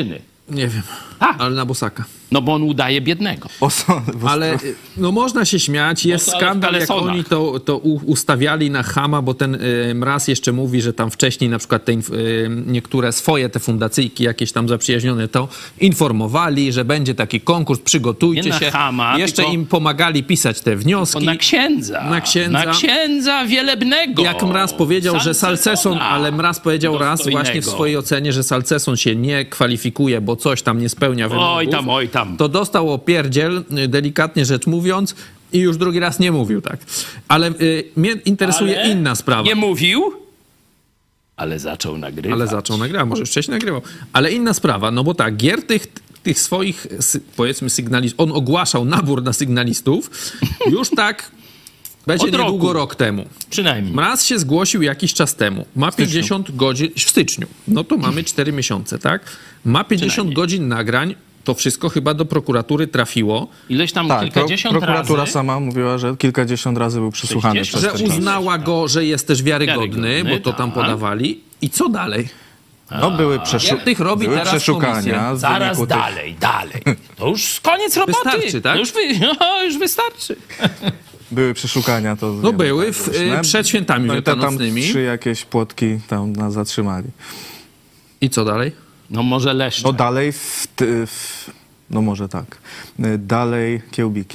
Speaker 7: Nie wiem, ale na Bosaka.
Speaker 3: No bo on udaje biednego.
Speaker 7: Ale no można się śmiać, jest
Speaker 3: No to ale w
Speaker 7: skandal, jak
Speaker 3: kalesonach.
Speaker 7: oni to ustawiali na chama, bo ten Mraz jeszcze mówi, że tam wcześniej na przykład niektóre swoje te fundacyjki jakieś tam zaprzyjaźnione to informowali, że będzie taki konkurs, przygotujcie
Speaker 3: Nie na
Speaker 7: się.
Speaker 3: chama,
Speaker 7: jeszcze
Speaker 3: tylko-
Speaker 7: im pomagali pisać te wnioski.
Speaker 3: Na księdza.
Speaker 7: Na księdza.
Speaker 3: Wielebnego.
Speaker 7: Jak Mraz powiedział, że Salceson, ale Mraz powiedział raz
Speaker 3: Dostojnego.
Speaker 7: właśnie w swojej ocenie, że Salceson się nie kwalifikuje, bo coś tam nie spełnia wymogów.
Speaker 3: Oj tam.
Speaker 7: To dostał opierdziel, delikatnie rzecz mówiąc, i już drugi raz nie mówił tak. Ale mnie interesuje
Speaker 3: Ale
Speaker 7: inna sprawa.
Speaker 3: Nie mówił, ale zaczął nagrywać.
Speaker 7: Ale zaczął nagrywać, może wcześniej nagrywał. Ale inna sprawa, no bo tak, Giertych tych swoich, powiedzmy, sygnalistów, on ogłaszał nabór na sygnalistów już tak będzie
Speaker 3: Od
Speaker 7: niedługo
Speaker 3: roku.
Speaker 7: rok temu.
Speaker 3: Przynajmniej.
Speaker 7: Mraz się zgłosił jakiś czas temu. Ma 50 godzin w styczniu. No to mamy 4 miesiące, tak? Ma 50
Speaker 3: Przynajmniej.
Speaker 7: godzin nagrań. To wszystko chyba do prokuratury trafiło.
Speaker 3: Ileś tam
Speaker 6: Tak,
Speaker 3: kilkadziesiąt
Speaker 6: prokuratura
Speaker 3: razy.
Speaker 6: sama mówiła, że kilkadziesiąt razy był przesłuchany
Speaker 3: 60,
Speaker 6: przez
Speaker 7: Że
Speaker 6: ten czas.
Speaker 7: uznała go, że jest też wiarygodny, bo to tam
Speaker 3: tak.
Speaker 7: podawali. I co dalej?
Speaker 6: No były,
Speaker 7: Tych robi
Speaker 6: były
Speaker 7: teraz
Speaker 6: przeszukania.
Speaker 7: komisja.
Speaker 6: z
Speaker 3: Zaraz
Speaker 6: wyniku tych-
Speaker 3: dalej. To już koniec roboty.
Speaker 7: Wystarczy, tak?
Speaker 3: To już wystarczy.
Speaker 6: Były przeszukania. To
Speaker 7: No
Speaker 6: nie
Speaker 7: były
Speaker 6: wiem, różne.
Speaker 7: przed świętami
Speaker 6: No i te tam
Speaker 7: wielkanocnymi.
Speaker 6: 3 jakieś płotki tam nas zatrzymali.
Speaker 7: I co dalej?
Speaker 3: No może leszcze.
Speaker 6: No dalej no może tak. Dalej kiełbiki.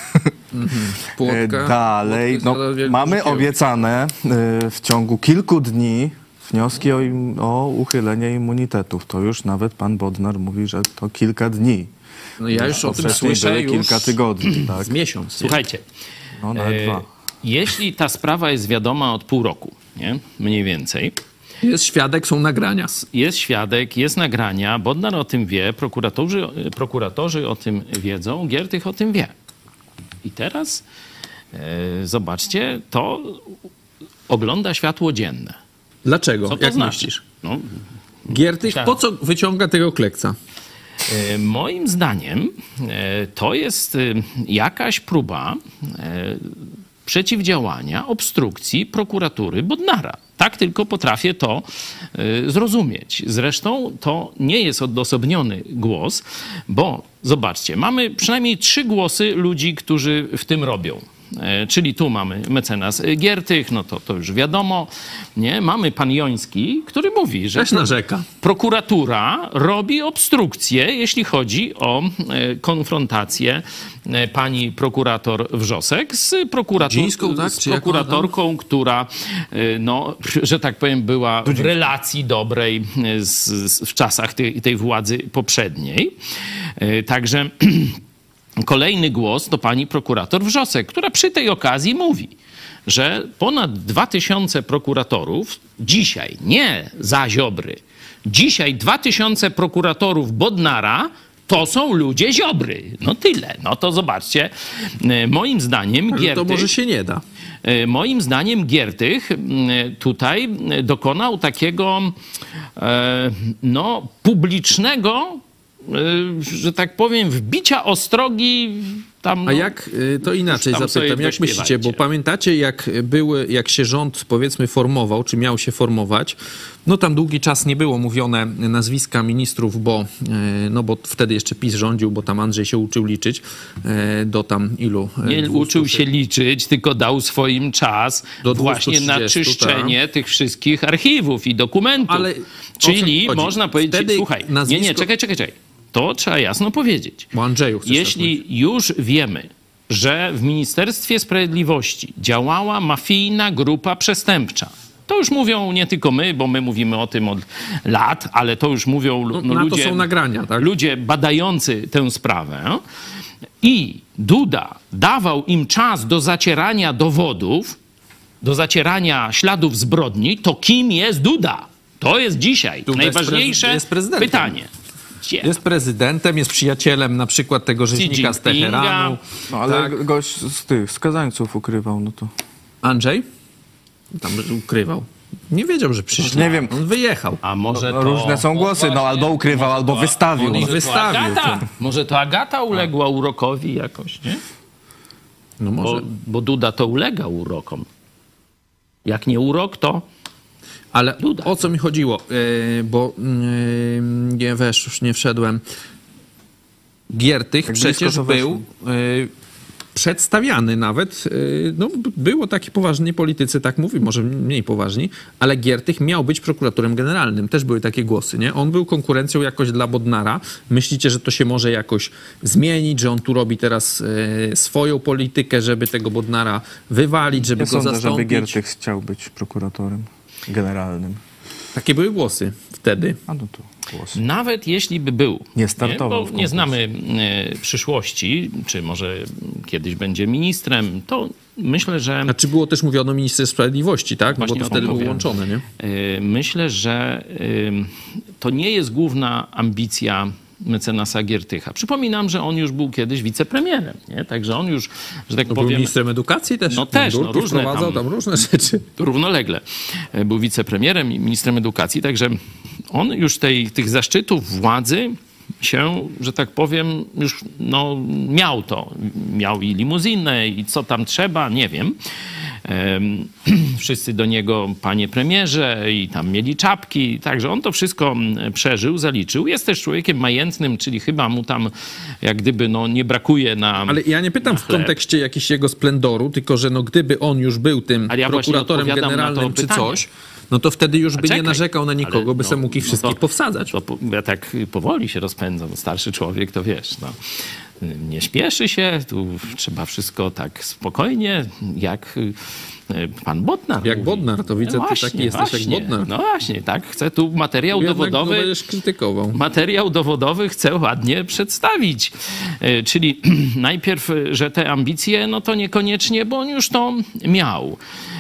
Speaker 7: Płotka.
Speaker 6: Dalej,
Speaker 7: Płotki
Speaker 6: no,
Speaker 7: za wielką
Speaker 6: mamy
Speaker 7: szkiełkę.
Speaker 6: obiecane w ciągu kilku dni wnioski o uchylenie immunitetów. To już nawet pan Bodnar mówi, że to kilka dni.
Speaker 7: No ja już o tym
Speaker 6: Wcześniej
Speaker 7: słyszę
Speaker 6: były
Speaker 7: już
Speaker 6: kilka tygodni, tak?
Speaker 7: z miesiąc.
Speaker 3: Słuchajcie,
Speaker 6: No nawet 2.
Speaker 3: jeśli ta sprawa jest wiadoma od pół roku, nie? Mniej więcej,
Speaker 7: Jest świadek, są nagrania.
Speaker 3: jest świadek, jest nagrania, Bodnar o tym wie, prokuratorzy o tym wiedzą, Giertych o tym wie. I teraz zobaczcie, to ogląda światło dzienne.
Speaker 7: Dlaczego?
Speaker 3: Co to
Speaker 7: Jak
Speaker 3: znaczy?
Speaker 7: myślisz?
Speaker 3: No,
Speaker 7: Giertych,
Speaker 3: Tak.
Speaker 7: po co wyciąga tego kleksa?
Speaker 3: moim zdaniem to jest jakaś próba przeciwdziałania obstrukcji prokuratury Bodnara. Tak tylko potrafię to zrozumieć. Zresztą to nie jest odosobniony głos, bo zobaczcie, mamy przynajmniej 3 głosy ludzi, którzy w tym robią. Czyli tu mamy mecenas Giertych, no to już wiadomo, nie? Mamy pan Joński, który mówi, że
Speaker 7: Też narzeka.
Speaker 3: prokuratura robi obstrukcję, jeśli chodzi o konfrontację pani prokurator Wrzosek z
Speaker 7: Dzińską, tak?
Speaker 3: z
Speaker 7: Czy jak
Speaker 3: prokuratorką, która, no, że tak powiem, była w relacji dobrej w czasach tej władzy poprzedniej. Także kolejny głos to pani prokurator Wrzosek, która przy tej okazji mówi, że ponad 2000 prokuratorów dzisiaj, nie za Ziobry, dzisiaj 2000 prokuratorów Bodnara to są ludzie Ziobry. No tyle. No to zobaczcie, moim zdaniem
Speaker 7: Ale to
Speaker 3: Giertych...
Speaker 7: może się nie da.
Speaker 3: Moim zdaniem Giertych tutaj dokonał takiego no, publicznego, że tak powiem, wbicia ostrogi tam...
Speaker 7: A jak, to inaczej
Speaker 3: tam sobie
Speaker 7: zapytam, jak myślicie, bo
Speaker 3: dośpiewajcie.
Speaker 7: pamiętacie jak się rząd, powiedzmy, formował, czy miał się formować, no tam długi czas nie było mówione nazwiska ministrów, bo wtedy jeszcze PiS rządził, bo tam Andrzej się uczył liczyć do tam ilu?
Speaker 3: Nie
Speaker 7: 200,
Speaker 3: uczył się liczyć, tylko dał swoim czas
Speaker 7: Do
Speaker 3: właśnie na
Speaker 7: 230,
Speaker 3: czyszczenie tych wszystkich archiwów i dokumentów.
Speaker 7: Ale
Speaker 3: Czyli
Speaker 7: o co chodzi?
Speaker 3: można powiedzieć,
Speaker 7: Wtedy
Speaker 3: słuchaj,
Speaker 7: nazwisko-
Speaker 3: nie, czekaj. To trzeba jasno powiedzieć.
Speaker 7: Bo Andrzeju chcesz
Speaker 3: Jeśli już wiemy, że w Ministerstwie Sprawiedliwości działała mafijna grupa przestępcza, to już mówią nie tylko my, bo my mówimy o tym od lat, ale to już mówią
Speaker 7: na to
Speaker 3: ludzie,
Speaker 7: są nagrania, tak?
Speaker 3: ludzie badający tę sprawę. I Duda dawał im czas do zacierania dowodów, do zacierania śladów zbrodni, to kim jest Duda? To jest dzisiaj
Speaker 7: Duda
Speaker 3: najważniejsze
Speaker 7: jest prezydentem.
Speaker 3: pytanie. Gdzie?
Speaker 7: Jest prezydentem, jest przyjacielem na przykład tego rzeźnika z
Speaker 3: Jinpinga.
Speaker 7: Teheranu.
Speaker 6: No ale
Speaker 7: Tak.
Speaker 6: gość z tych skazańców ukrywał, no to...
Speaker 7: Andrzej? Tam ukrywał. Nie wiedział, że przyszli.
Speaker 6: Nie wiem.
Speaker 7: On wyjechał.
Speaker 3: A może
Speaker 6: No,
Speaker 3: to...
Speaker 6: różne są głosy, no albo ukrywał, albo wystawił.
Speaker 7: on ich
Speaker 6: No.
Speaker 7: wystawił.
Speaker 3: Może to Agata uległa urokowi jakoś, nie?
Speaker 7: No może.
Speaker 3: Bo Duda to ulega urokom. Jak nie urok, to...
Speaker 7: Ale o co mi chodziło? Bo nie wszedłem. Giertych przecież był przedstawiany nawet, no było taki poważni politycy, tak mówi, może mniej poważni, ale Giertych miał być prokuratorem generalnym. Też były takie głosy, nie? On był konkurencją jakoś dla Bodnara. Myślicie, że to się może jakoś zmienić, że on tu robi teraz swoją politykę, żeby tego Bodnara wywalić, żeby go zastąpić?
Speaker 6: Żeby Giertych chciał być prokuratorem generalnym.
Speaker 7: Takie były głosy wtedy.
Speaker 6: A no to głosy.
Speaker 3: Nawet jeśli by był,
Speaker 6: nie startował,
Speaker 3: bo nie znamy przyszłości, czy może kiedyś będzie ministrem, to myślę, że...
Speaker 7: Znaczy było też mówiono o ministrze sprawiedliwości, tak? No bo to wtedy było łączone, nie?
Speaker 3: Myślę, że to nie jest główna ambicja mecenasa Giertycha. Przypominam, że on już był kiedyś wicepremierem, nie? Także on już, że tak powiem...
Speaker 7: Był ministrem edukacji też?
Speaker 3: No też, no różne
Speaker 7: wprowadzał tam różne rzeczy.
Speaker 3: Równolegle był wicepremierem i ministrem edukacji, także on już tych zaszczytów władzy się, że tak powiem, już no, miał to. Miał i limuzynę, i co tam trzeba, nie wiem. Wszyscy do niego, panie premierze, i tam mieli czapki, także on to wszystko przeżył, zaliczył. Jest też człowiekiem majętnym, czyli chyba mu tam jak gdyby no, nie brakuje na
Speaker 7: Ale ja nie pytam w kontekście jakiegoś jego splendoru, tylko że no, gdyby on już był tym prokuratorem generalnym czy coś, no to wtedy już by nie narzekał na nikogo, by sobie mógł ich wszystkich powsadzać.
Speaker 3: Ja tak powoli się rozpędzam, bo starszy człowiek to wiesz, no. Nie śpieszy się, tu trzeba wszystko tak spokojnie, jak pan Bodnar.
Speaker 7: Jak
Speaker 3: mówi.
Speaker 7: Bodnar, to widzę,
Speaker 3: no
Speaker 7: ty taki jesteś jak Bodnar.
Speaker 3: No właśnie, tak. Chcę tu materiał dowodowy.
Speaker 7: Będziesz krytykował.
Speaker 3: Materiał dowodowy chcę ładnie przedstawić. Czyli najpierw, że te ambicje, no to niekoniecznie, bo on już to miał.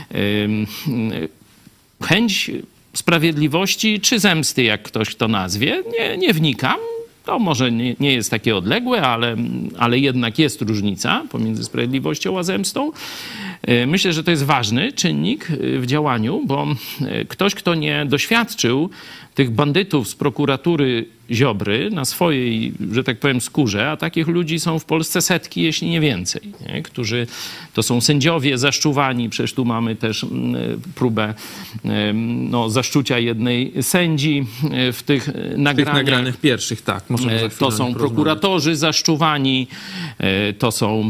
Speaker 3: Chęć sprawiedliwości czy zemsty, jak ktoś to nazwie, nie wnikam. To może nie jest takie odległe, ale jednak jest różnica pomiędzy sprawiedliwością a zemstą. Myślę, że to jest ważny czynnik w działaniu, bo ktoś, kto nie doświadczył tych bandytów z prokuratury Ziobry na swojej, że tak powiem, skórze, a takich ludzi są w Polsce setki, jeśli nie więcej, nie? Którzy to są sędziowie zaszczuwani, przecież tu mamy też próbę no, zaszczucia jednej sędzi w tych nagraniach.
Speaker 7: W tych nagranych pierwszych, tak.
Speaker 3: To są prokuratorzy zaszczuwani, to są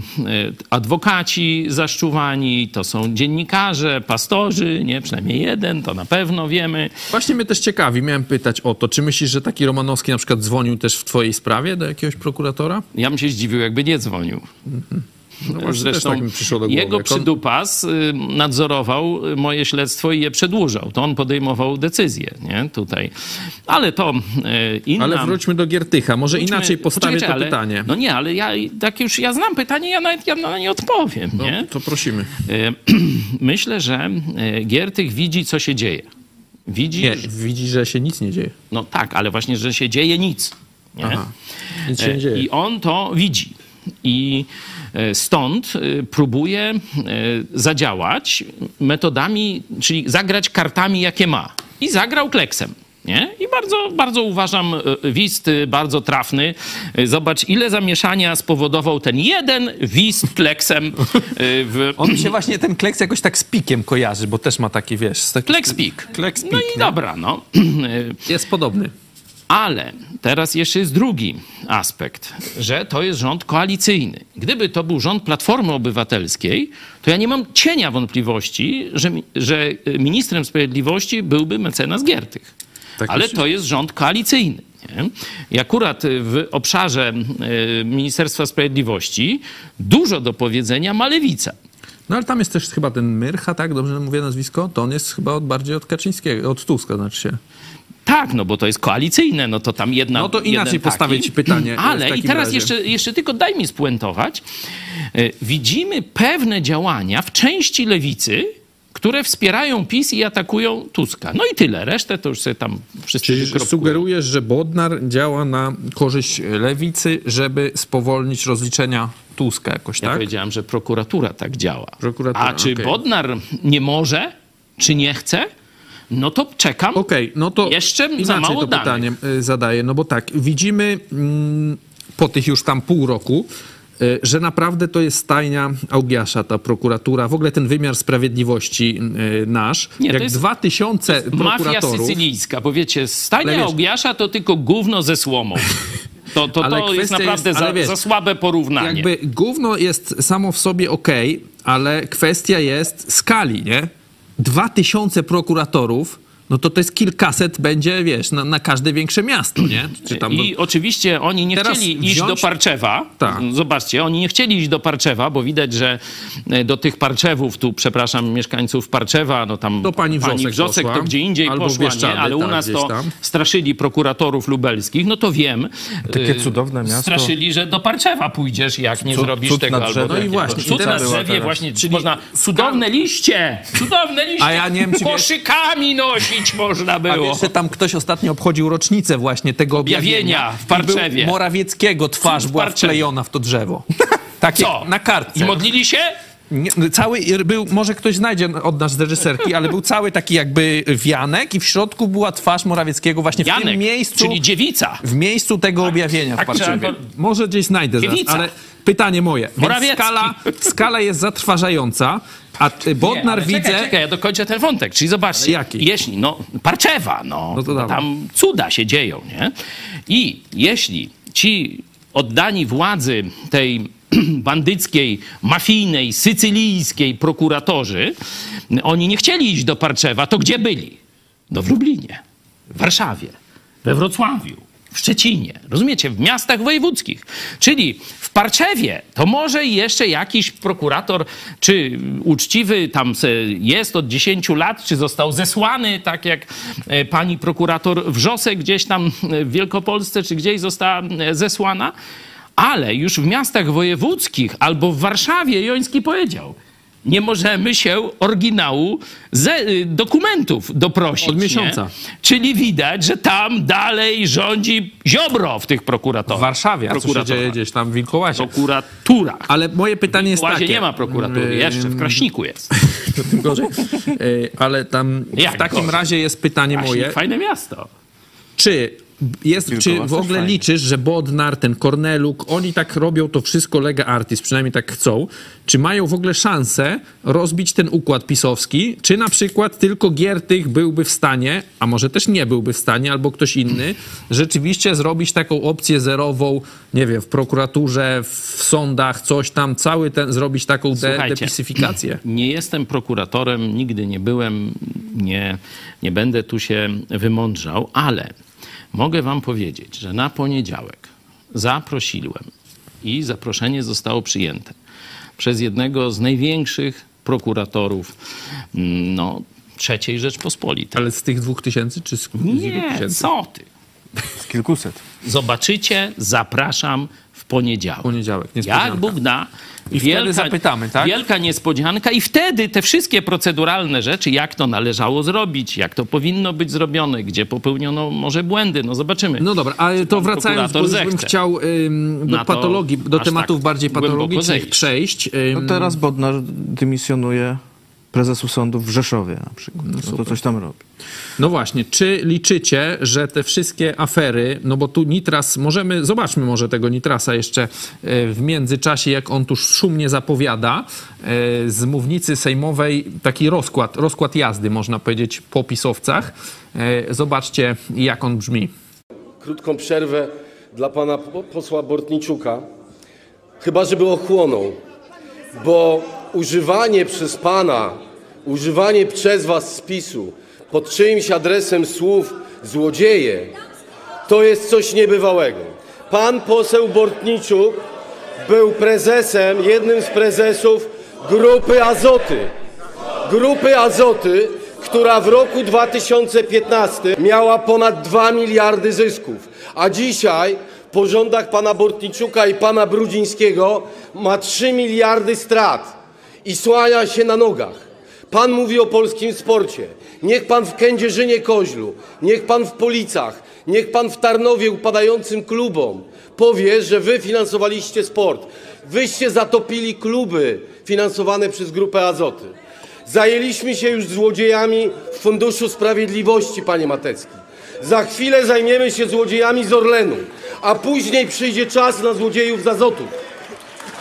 Speaker 3: adwokaci zaszczuwani, to są dziennikarze, pastorzy, nie? Przynajmniej jeden, to na pewno wiemy.
Speaker 7: Właśnie mnie też ciekawi, miałem pytać o to, czy myślisz, że taki Romanowski na przykład dzwonił też w twojej sprawie do jakiegoś prokuratora?
Speaker 3: Ja bym się zdziwił, jakby nie dzwonił.
Speaker 7: No zresztą tak mi przyszło do głowy.
Speaker 3: Jego przydupas nadzorował moje śledztwo i je przedłużał. To on podejmował decyzje, nie? Tutaj. Ale to inna...
Speaker 7: Ale wróćmy do Giertycha. Może inaczej postawię to pytanie.
Speaker 3: No nie, ale ja znam pytanie, ja na nie odpowiem, nie?
Speaker 7: No, to prosimy.
Speaker 3: Myślę, że Giertych widzi, co się dzieje.
Speaker 7: Widzi, że się nic nie dzieje.
Speaker 3: No tak, ale właśnie, że się dzieje nic. Nie?
Speaker 7: Aha, nic się nie dzieje.
Speaker 3: I on to widzi. I stąd próbuje zadziałać metodami, czyli zagrać kartami, jakie ma. I zagrał kleksem. Nie? I bardzo, bardzo uważam wist bardzo trafny. Zobacz, ile zamieszania spowodował ten jeden wist kleksem.
Speaker 7: On mi się właśnie ten kleks jakoś tak z pikiem kojarzy, bo też ma taki, wiesz...
Speaker 3: Kleks-pik. No i dobra, no.
Speaker 7: Jest podobny.
Speaker 3: Ale teraz jeszcze jest drugi aspekt, że to jest rząd koalicyjny. Gdyby to był rząd Platformy Obywatelskiej, to ja nie mam cienia wątpliwości, że ministrem sprawiedliwości byłby mecenas Giertych. Tak. Ale to jest rząd koalicyjny. Nie? I akurat w obszarze Ministerstwa Sprawiedliwości dużo do powiedzenia ma Lewica.
Speaker 7: No ale tam jest też chyba ten Myrcha, tak? Dobrze mówię nazwisko? To on jest chyba bardziej od Kaczyńskiego, od Tuska znaczy się.
Speaker 3: Tak, no bo to jest koalicyjne, no to tam jedna...
Speaker 7: No to inaczej postawię ci pytanie.
Speaker 3: Ale i teraz jeszcze tylko daj mi spuentować. Widzimy pewne działania w części lewicy, które wspierają PiS i atakują Tuska. No i tyle. Resztę to już sobie tam wszyscy wykropkują.
Speaker 7: Sugerujesz, że Bodnar działa na korzyść lewicy, żeby spowolnić rozliczenia Tuska jakoś, tak?
Speaker 3: Ja powiedziałem, że prokuratura tak działa. A czy Bodnar nie może, czy nie chce? No to czekam.
Speaker 7: No to
Speaker 3: jeszcze za mało
Speaker 7: to pytanie zadaję. No bo tak, widzimy po tych już tam pół roku, że naprawdę to jest stajnia Augiasza, ta prokuratura, w ogóle ten wymiar sprawiedliwości nasz.
Speaker 3: Nie,
Speaker 7: jak
Speaker 3: to jest
Speaker 7: 2000
Speaker 3: mafia
Speaker 7: prokuratorów...
Speaker 3: sycylijska, bo wiecie, stajnia
Speaker 7: Ale wiesz-
Speaker 3: Augiasza to tylko gówno ze słomą. To
Speaker 7: Ale
Speaker 3: jest
Speaker 7: kwestia
Speaker 3: naprawdę
Speaker 7: jest- ale wiesz,
Speaker 3: za słabe porównanie.
Speaker 7: Jakby gówno jest samo w sobie okej, ale kwestia jest skali, nie? 2000 prokuratorów, no to jest kilkaset będzie, wiesz, na każde większe miasto, nie? Czy tam,
Speaker 3: I oczywiście oni nie
Speaker 7: Teraz
Speaker 3: chcieli iść
Speaker 7: wziąć-
Speaker 3: do Parczewa.
Speaker 7: Tak.
Speaker 3: Zobaczcie, oni nie chcieli iść do Parczewa, bo widać, że do tych Parczewów, tu przepraszam mieszkańców Parczewa, no tam
Speaker 7: To pani Wrzosek
Speaker 3: to
Speaker 7: poszła.
Speaker 3: gdzie indziej
Speaker 7: Albo
Speaker 3: poszła,
Speaker 7: Bieszczady,
Speaker 3: nie? Ale u
Speaker 7: tak,
Speaker 3: nas
Speaker 7: gdzieś
Speaker 3: to
Speaker 7: tam.
Speaker 3: straszyli prokuratorów lubelskich, no to wiem.
Speaker 6: Takie cudowne miasto.
Speaker 3: Straszyli, że do Parczewa pójdziesz, jak nie zrobisz
Speaker 6: cud
Speaker 3: tego.
Speaker 6: na drzewie.
Speaker 3: albo
Speaker 6: No i
Speaker 7: właśnie,
Speaker 3: Cud
Speaker 7: i
Speaker 3: na
Speaker 7: teraz
Speaker 6: była
Speaker 3: drzewie
Speaker 6: teraz.
Speaker 3: właśnie, czyli można cudowne liście,
Speaker 7: A ja nie wiem, czy wiesz-
Speaker 3: koszykami nosić można
Speaker 7: A
Speaker 3: było.
Speaker 7: wiesz, że tam ktoś ostatnio obchodził rocznicę właśnie tego
Speaker 3: Objawienia w
Speaker 7: I
Speaker 3: Parczewie.
Speaker 7: był Morawieckiego twarz
Speaker 3: Cud w
Speaker 7: była
Speaker 3: Parczewie.
Speaker 7: wklejona w to drzewo. Takie
Speaker 3: Co?
Speaker 7: na kartce.
Speaker 3: I modlili się?
Speaker 7: Nie, cały był, może ktoś znajdzie od nas z reżyserki, ale był cały taki jakby wianek i w środku była twarz Morawieckiego właśnie w tym
Speaker 3: Janek,
Speaker 7: miejscu.
Speaker 3: czyli dziewica.
Speaker 7: W miejscu tego objawienia
Speaker 3: tak
Speaker 7: w Parczewie.
Speaker 3: trzeba-
Speaker 7: Może gdzieś znajdę zaraz,
Speaker 3: Dziewica.
Speaker 7: ale pytanie moje. Więc
Speaker 3: Morawiecki.
Speaker 7: skala jest zatrważająca, a Bodnar
Speaker 3: ale
Speaker 7: widzę...
Speaker 3: Czekaj, ja dokończę ten wątek. Czyli zobaczcie,
Speaker 7: Jaki?
Speaker 3: jeśli, Parczewa,
Speaker 7: No to dawaj.
Speaker 3: tam cuda się dzieją, nie? I jeśli ci oddani władzy tej bandyckiej, mafijnej, sycylijskiej prokuratorzy, oni nie chcieli iść do Parczewa, to gdzie byli? No w Lublinie, w Warszawie, we Wrocławiu, w Szczecinie, rozumiecie, w miastach wojewódzkich. Czyli w Parczewie to może jeszcze jakiś prokurator, czy uczciwy tam jest od 10 lat, czy został zesłany, tak jak pani prokurator Wrzosek gdzieś tam w Wielkopolsce, czy gdzieś została zesłana, ale już w miastach wojewódzkich albo w Warszawie Joński powiedział, nie możemy się oryginału dokumentów doprosić.
Speaker 7: Od miesiąca.
Speaker 3: Nie? Czyli widać, że tam dalej rządzi Ziobro w tych prokuratorach.
Speaker 7: W Warszawie, a co się dzieje gdzieś tam w Wilkołazie.
Speaker 3: Prokuratura.
Speaker 7: Ale moje pytanie jest
Speaker 3: W Łazie
Speaker 7: takie.
Speaker 3: nie ma prokuratury, jeszcze w Kraśniku jest.
Speaker 7: To tym gorzej. Ale tam
Speaker 3: Jak
Speaker 7: w takim
Speaker 3: gorzej?
Speaker 7: razie jest pytanie
Speaker 3: Kraśnik,
Speaker 7: moje.
Speaker 3: fajne miasto.
Speaker 7: Czy
Speaker 6: Wilkołaz
Speaker 7: w
Speaker 6: też
Speaker 7: ogóle
Speaker 6: fajnie.
Speaker 7: liczysz, że Bodnar, ten Korneluk, oni tak robią to wszystko lega artis, przynajmniej tak chcą, czy mają w ogóle szansę rozbić ten układ pisowski, czy na przykład tylko Giertych byłby w stanie, a może też nie byłby w stanie, albo ktoś inny, rzeczywiście zrobić taką opcję zerową, nie wiem, w prokuraturze, w sądach, coś tam, cały ten, zrobić taką
Speaker 3: Słuchajcie,
Speaker 7: depisyfikację.
Speaker 3: Nie jestem prokuratorem, nigdy nie byłem, nie będę tu się wymądrzał, ale mogę wam powiedzieć, że na poniedziałek zaprosiłem i zaproszenie zostało przyjęte przez jednego z największych prokuratorów III Rzeczpospolitej.
Speaker 7: Ale z tych 2000 czy z ilu
Speaker 3: Nie,
Speaker 7: tysięcy?
Speaker 3: co ty?
Speaker 6: Z kilkuset.
Speaker 3: Zobaczycie, zapraszam w poniedziałek.
Speaker 7: Poniedziałek, niespodzianka.
Speaker 3: Jak Bóg da.
Speaker 7: I wtedy zapytamy, tak?
Speaker 3: Wielka niespodzianka i wtedy te wszystkie proceduralne rzeczy, jak to należało zrobić, jak to powinno być zrobione, gdzie popełniono może błędy, zobaczymy.
Speaker 7: No dobra, ale to
Speaker 3: Pan
Speaker 7: wracając, bo już
Speaker 3: prokurator
Speaker 7: bym
Speaker 3: zechce.
Speaker 7: chciał do
Speaker 3: Na to
Speaker 7: patologii, do
Speaker 3: aż
Speaker 7: tematów
Speaker 3: tak
Speaker 7: bardziej
Speaker 3: głęboko
Speaker 7: patologicznych
Speaker 3: zejść.
Speaker 7: przejść.
Speaker 6: No teraz Bodnar dymisjonuje prezesu sądu w Rzeszowie na przykład. No to coś tam robi.
Speaker 7: No właśnie, czy liczycie, że te wszystkie afery, no bo tu Nitras, zobaczmy może tego Nitrasa jeszcze w międzyczasie, jak on tu szumnie zapowiada, z mównicy sejmowej taki rozkład jazdy, można powiedzieć, po pisowcach. Zobaczcie, jak on brzmi.
Speaker 8: Krótką przerwę dla pana posła Bortniczuka, chyba żeby ochłonął, bo używanie przez was spisu pod czyimś adresem słów złodzieje, to jest coś niebywałego. Pan poseł Bortniczuk był jednym z prezesów Grupy Azoty, która w roku 2015 miała ponad 2 miliardy zysków, a dzisiaj po rządach pana Bortniczuka i pana Brudzińskiego ma 3 miliardy strat i słania się na nogach. Pan mówi o polskim sporcie. Niech pan w Kędzierzynie-Koźlu, niech pan w Policach, niech pan w Tarnowie upadającym klubom powie, że wy finansowaliście sport. Wyście zatopili kluby finansowane przez Grupę Azoty. Zajęliśmy się już złodziejami w Funduszu Sprawiedliwości, panie Matecki. Za chwilę zajmiemy się złodziejami z Orlenu, a później przyjdzie czas na złodziejów z Azotu.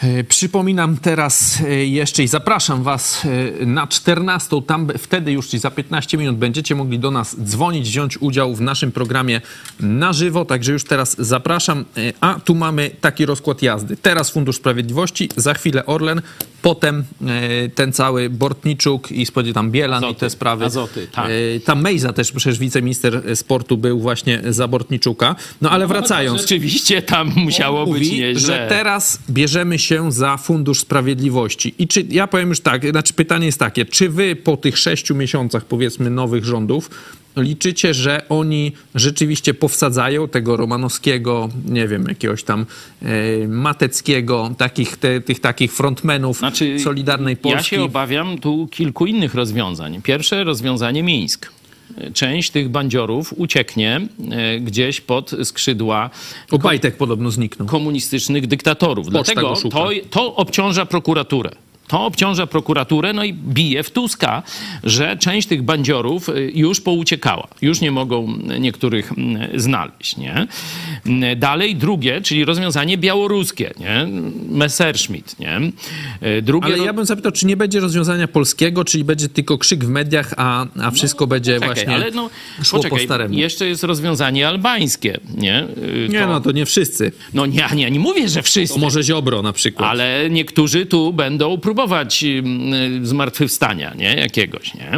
Speaker 7: Przypominam teraz jeszcze i zapraszam was na 14. Tam wtedy już za 15 minut będziecie mogli do nas dzwonić, wziąć udział w naszym programie na żywo. Także już teraz zapraszam. A tu mamy taki rozkład jazdy. Teraz Fundusz Sprawiedliwości, za chwilę Orlen, potem ten cały Bortniczuk i tam Bielan i te sprawy.
Speaker 3: Azoty, tak.
Speaker 7: Tam Mejza też, przecież wiceminister sportu był właśnie za Bortniczuka. No ale wracając.
Speaker 3: Rzeczywiście tam musiało być nieźle.
Speaker 7: Że teraz bierzemy się za Fundusz Sprawiedliwości. I czy, ja powiem już tak, znaczy pytanie jest takie, czy wy po tych 6 miesiącach, powiedzmy, nowych rządów liczycie, że oni rzeczywiście powsadzają tego Romanowskiego, nie wiem, jakiegoś tam Mateckiego, tych takich frontmenów Solidarnej Polski?
Speaker 3: Ja się obawiam tu kilku innych rozwiązań. Pierwsze rozwiązanie Mińsk. Część tych bandziorów ucieknie gdzieś pod skrzydła
Speaker 7: Obajtek podobno zniknął.
Speaker 3: Komunistycznych dyktatorów. Dlatego to obciąża prokuraturę. To obciąża prokuraturę, no i bije w Tuska, że część tych bandziorów już pouciekała. Już nie mogą niektórych znaleźć, nie? Dalej drugie, czyli rozwiązanie białoruskie, nie? Messerschmitt, nie? Drugie.
Speaker 7: Ale ja bym zapytał, czy nie będzie rozwiązania polskiego, czyli będzie tylko krzyk w mediach, a wszystko będzie właśnie
Speaker 3: ale
Speaker 7: szło po staremu.
Speaker 3: Jeszcze jest rozwiązanie albańskie, nie?
Speaker 7: To nie wszyscy.
Speaker 3: No ja nie mówię, że wszyscy.
Speaker 7: To może Ziobro na przykład.
Speaker 3: Ale niektórzy tu będą próbować zmartwychwstania, nie? Jakiegoś, nie?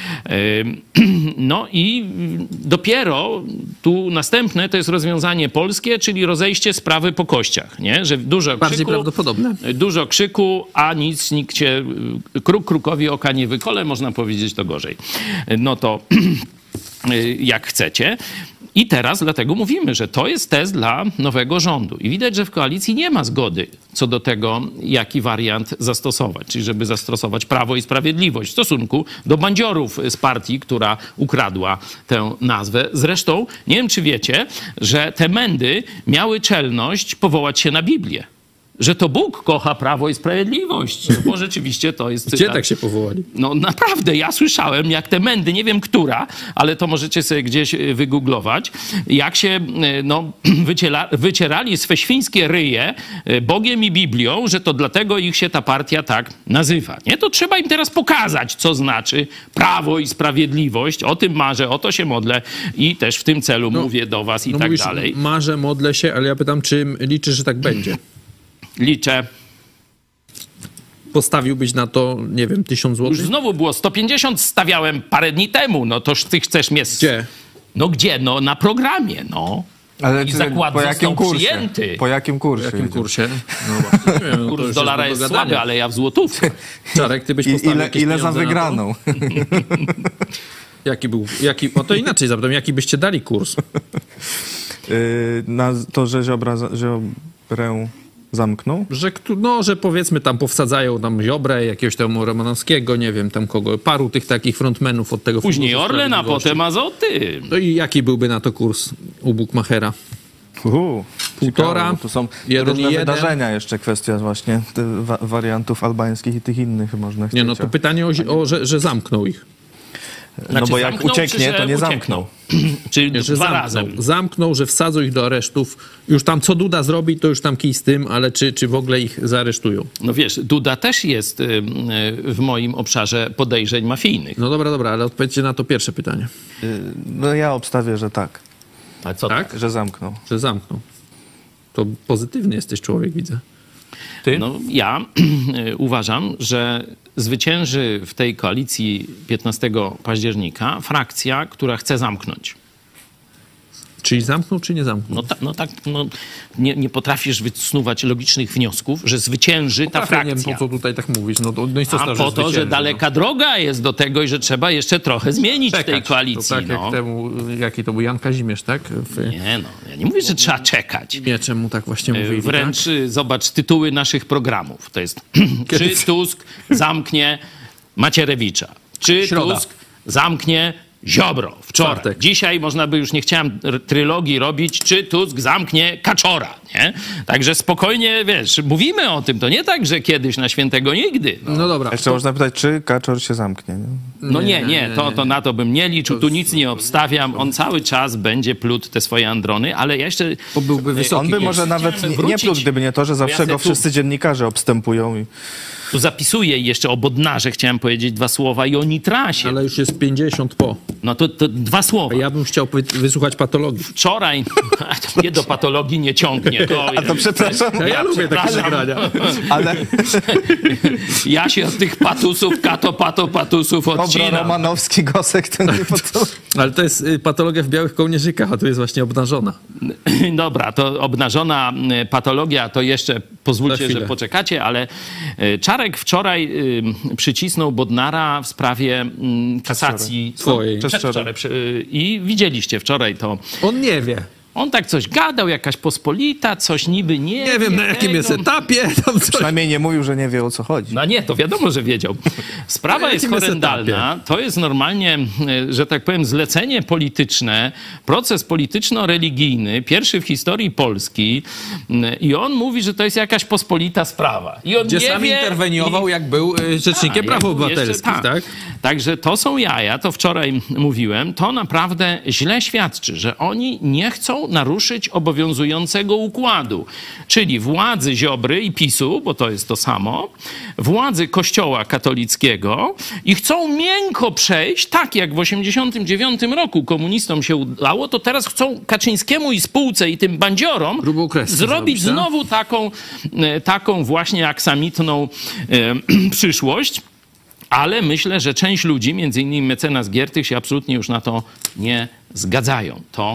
Speaker 3: No i dopiero tu następne to jest rozwiązanie polskie, czyli rozejście sprawy po kościach, nie? Że
Speaker 7: bardziej prawdopodobne.
Speaker 3: Dużo krzyku, a nikt się, kruk krukowi oka nie wykole, można powiedzieć to gorzej. No to jak chcecie. I teraz dlatego mówimy, że to jest test dla nowego rządu. I widać, że w koalicji nie ma zgody co do tego, jaki wariant zastosować. Czyli żeby zastosować Prawo i Sprawiedliwość w stosunku do bandziorów z partii, która ukradła tę nazwę. Zresztą nie wiem, czy wiecie, że te mędy miały czelność powołać się na Biblię. Że to Bóg kocha Prawo i Sprawiedliwość. Bo rzeczywiście to jest cytat.
Speaker 7: Gdzie tak się powołali?
Speaker 3: No naprawdę, ja słyszałem, jak te mędy, nie wiem która, ale to możecie sobie gdzieś wygooglować, jak się wycierali swe świńskie ryje Bogiem i Biblią, że to dlatego ich się ta partia tak nazywa. Nie? To trzeba im teraz pokazać, co znaczy Prawo i Sprawiedliwość. O tym marzę, o to się modlę i też w tym celu mówię do was i tak
Speaker 7: mówisz,
Speaker 3: dalej.
Speaker 7: Marzę, modlę się, ale ja pytam, czy liczysz, że tak będzie?
Speaker 3: Liczę.
Speaker 7: Postawiłbyś na to, nie wiem, 1000 zł?
Speaker 3: Już znowu było 150, stawiałem parę dni temu. No toż ty chcesz mnie...
Speaker 7: Gdzie?
Speaker 3: No gdzie? No na programie, no.
Speaker 6: Ale
Speaker 3: i zakład został przyjęty.
Speaker 6: Po jakim kursie?
Speaker 7: Po jakim kursie? No właśnie, nie wiem,
Speaker 3: kurs dolara jest słaby, ale ja w złotówce.
Speaker 7: Czarek, ty byś postawił
Speaker 6: ile za wygraną?
Speaker 7: O to inaczej zapytam, jaki byście dali kurs?
Speaker 6: Na to, że Ziobrę zamknął?
Speaker 7: Że powiedzmy tam powsadzają tam Ziobrę, jakiegoś tam Romanowskiego, nie wiem tam kogo, paru tych takich frontmenów od tego
Speaker 3: Później Orlen, a potem Azoty.
Speaker 7: No i jaki byłby na to kurs u Bukmachera? 1,5.
Speaker 6: To są różne wydarzenia jeszcze, kwestia właśnie wariantów albańskich i tych innych można chcieć.
Speaker 7: Nie, no to pytanie że zamknął ich.
Speaker 3: Znaczy,
Speaker 6: bo jak ucieknie, to nie zamknął.
Speaker 3: Czyli
Speaker 7: że
Speaker 3: dwa razy.
Speaker 7: Zamknął, że wsadzą ich do aresztów. Już tam co Duda zrobi, to już tam kij z tym, ale czy w ogóle ich zaaresztują?
Speaker 3: No wiesz, Duda też jest w moim obszarze podejrzeń mafijnych.
Speaker 7: No dobra, ale odpowiedzcie na to pierwsze pytanie.
Speaker 6: No ja obstawię, że tak.
Speaker 3: A co
Speaker 7: tak?
Speaker 6: Że zamknął.
Speaker 7: Że zamknął. To pozytywny jesteś człowiek, widzę. Ty?
Speaker 3: No ja uważam, że zwycięży w tej koalicji 15 października frakcja, która chce zamknąć.
Speaker 7: Czyli zamknął, czy nie zamknął?
Speaker 3: Nie potrafisz wysnuwać logicznych wniosków, że zwycięży ta frakcja.
Speaker 7: Nie wiem, po co tutaj tak mówisz.
Speaker 3: A po to, że daleka droga jest do tego i że trzeba jeszcze trochę zmienić w tej koalicji.
Speaker 7: To tak jak jaki to był Jan Kazimierz, tak?
Speaker 3: Ja nie mówię, że trzeba czekać.
Speaker 7: Nie, czemu tak właśnie mówili?
Speaker 3: Wręcz zobacz tytuły naszych programów. To jest czy Tusk zamknie Macierewicza? Czy Tusk zamknie Ziobro wczoraj.
Speaker 7: Czwartek.
Speaker 3: Dzisiaj można by już, nie chciałem trylogii robić, czy Tusk zamknie Kaczora, nie? Także spokojnie, wiesz, mówimy o tym. To nie tak, że kiedyś na świętego nigdy.
Speaker 7: No dobra.
Speaker 6: Jeszcze można pytać, czy Kaczor się zamknie, nie?
Speaker 3: No nie, to na to bym nie liczył, tu nic nie obstawiam, on cały czas będzie plótł te swoje androny, ale ja jeszcze...
Speaker 7: Bo byłby wysoki.
Speaker 6: On by może nawet nie pluł, gdyby nie to, że zawsze go wszyscy dziennikarze obstępują.
Speaker 3: Tu zapisuję jeszcze o Bodnarze, chciałem powiedzieć 2 słowa i o Nitrasie.
Speaker 7: Ale już jest 50 po.
Speaker 3: No to 2 słowa.
Speaker 7: Ja bym chciał wysłuchać patologii.
Speaker 3: Wczoraj, nie do patologii nie ciągnie.
Speaker 6: A to przepraszam.
Speaker 7: Ja lubię takie nagrania.
Speaker 6: Ale
Speaker 3: ja się od tych patusów, patusów
Speaker 6: Dobra,
Speaker 3: odcinam.
Speaker 6: Romanowski, Gosek, to nie patologia.
Speaker 7: Ale to jest patologia w białych kołnierzykach, a tu jest właśnie obnażona.
Speaker 3: Dobra, to obnażona patologia, to jeszcze pozwólcie, że poczekacie, ale Czarek wczoraj przycisnął Bodnara w sprawie kasacji
Speaker 7: Twojej.
Speaker 3: I widzieliście wczoraj to.
Speaker 7: On nie wie.
Speaker 3: On tak coś gadał, jakaś pospolita, coś niby nie
Speaker 7: Nie wiem, na jakim jest etapie. Tam coś.
Speaker 6: Przynajmniej nie mówił, że nie wie, o co chodzi.
Speaker 3: No nie, to wiadomo, że wiedział. Sprawa jest horrendalna. To jest normalnie, że tak powiem, zlecenie polityczne, proces polityczno-religijny, pierwszy w historii Polski i on mówi, że to jest jakaś pospolita sprawa. I on
Speaker 7: Gdzie
Speaker 3: nie
Speaker 7: sam
Speaker 3: wie,
Speaker 7: interweniował, jak był rzecznikiem praw obywatelskich, tak?
Speaker 3: Także to są jaja, to wczoraj mówiłem, to naprawdę źle świadczy, że oni nie chcą naruszyć obowiązującego układu, czyli władzy Ziobry i PiS-u, bo to jest to samo, władzy Kościoła katolickiego i chcą miękko przejść, tak jak w 1989 roku komunistom się udało, to teraz chcą Kaczyńskiemu i spółce i tym bandziorom zrobić znowu taką właśnie aksamitną przyszłość. Ale myślę, że część ludzi, między innymi mecenas Giertych, się absolutnie już na to nie zgadzają. To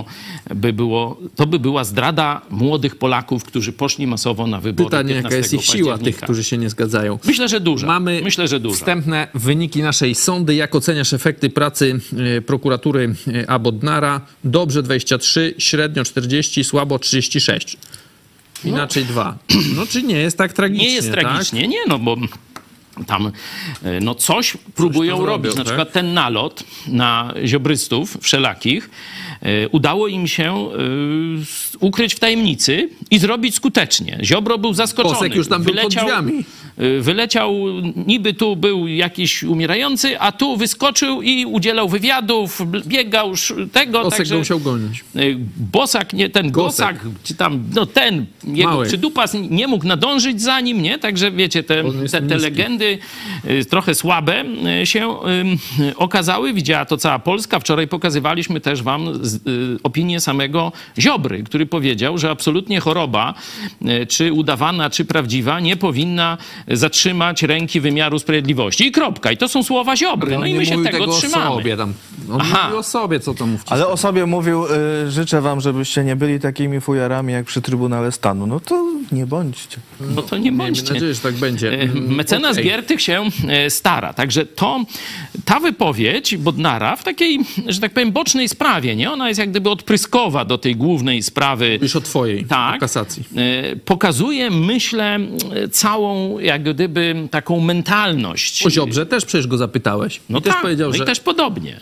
Speaker 3: by była zdrada młodych Polaków, którzy poszli masowo na wybory.
Speaker 7: Pytanie, jaka jest ich siła, tych, którzy się nie zgadzają.
Speaker 3: Myślę, że duża.
Speaker 7: Mamy wstępne wyniki naszej sądy. Jak oceniasz efekty pracy prokuratury A. Bodnara? Dobrze 23, średnio 40, słabo 36. Inaczej 2. No czy nie jest tak tragicznie?
Speaker 3: Nie jest tragicznie, tak? Nie, no bo tam coś próbują robić. Na przykład ten nalot na ziobrystów wszelakich udało im się ukryć w tajemnicy i zrobić skutecznie. Ziobro był zaskoczony.
Speaker 7: Posek już tam był pod drzwiami.
Speaker 3: Wyleciał, niby tu był jakiś umierający, a tu wyskoczył i udzielał wywiadów, biegał tego.
Speaker 7: Posek
Speaker 3: także
Speaker 7: go musiał gonić.
Speaker 3: Bosak, nie ten Gosak, czy tam, ten jego przydupas nie mógł nadążyć za nim, nie? Także wiecie, te legendy trochę słabe się okazały. Widziała to cała Polska. Wczoraj pokazywaliśmy też wam opinię samego Ziobry, który powiedział, że absolutnie choroba, czy udawana, czy prawdziwa, nie powinna zatrzymać ręki wymiaru sprawiedliwości. I kropka. I to są słowa Ziobry. No i my się tego trzymamy.
Speaker 7: Sobie tam. On mówił o sobie, co to mówcie.
Speaker 6: Ale o sobie mówił, życzę wam, żebyście nie byli takimi fujarami jak przy Trybunale Stanu. No to nie bądźcie.
Speaker 3: No to nie bądźcie.
Speaker 7: Mam nadzieję, że tak będzie.
Speaker 3: Mecenas Giertych się stara. Także ta wypowiedź Bodnara w takiej, że tak powiem, bocznej sprawie, nie? Ona jest jak gdyby odpryskowa do tej głównej sprawy.
Speaker 7: Już o twojej, o kasacji.
Speaker 3: Pokazuje, myślę, całą jak gdyby taką mentalność.
Speaker 7: O Ziobrze też przecież go zapytałeś.
Speaker 3: No
Speaker 7: też
Speaker 3: tak,
Speaker 7: powiedział, że...
Speaker 3: i też podobnie.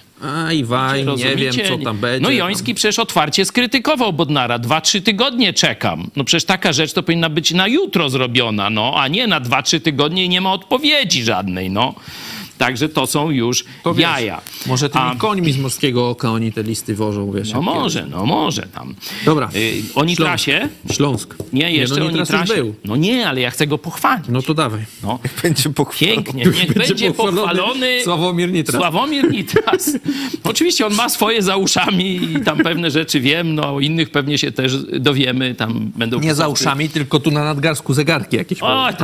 Speaker 7: Nie wiem, co tam będzie.
Speaker 3: No Joński przecież otwarcie skrytykował Bodnara. 2-3 tygodnie czekam. No przecież taka rzecz to powinna być na jutro zrobiona, a nie na 2-3 tygodnie i nie ma odpowiedzi żadnej, Także to są już jaja.
Speaker 7: Może tymi końmi z Morskiego Oka oni te listy wożą, wiesz.
Speaker 3: Może tam.
Speaker 7: Dobra.
Speaker 3: O Nitrasie?
Speaker 7: Śląsk.
Speaker 3: Nie, jeszcze o Nitrasie.
Speaker 7: Był.
Speaker 3: No nie, ale ja chcę go pochwalić.
Speaker 7: No to dawaj.
Speaker 6: Niech będzie pochwalony.
Speaker 3: Pięknie, niech będzie pochwalony
Speaker 7: Sławomir Nitras.
Speaker 3: Sławomir Nitras. Oczywiście on ma swoje za uszami i tam pewne rzeczy wiem, o innych pewnie się też dowiemy. Tam będą
Speaker 7: nie za uszami, tylko tu na nadgarstku zegarki jakieś.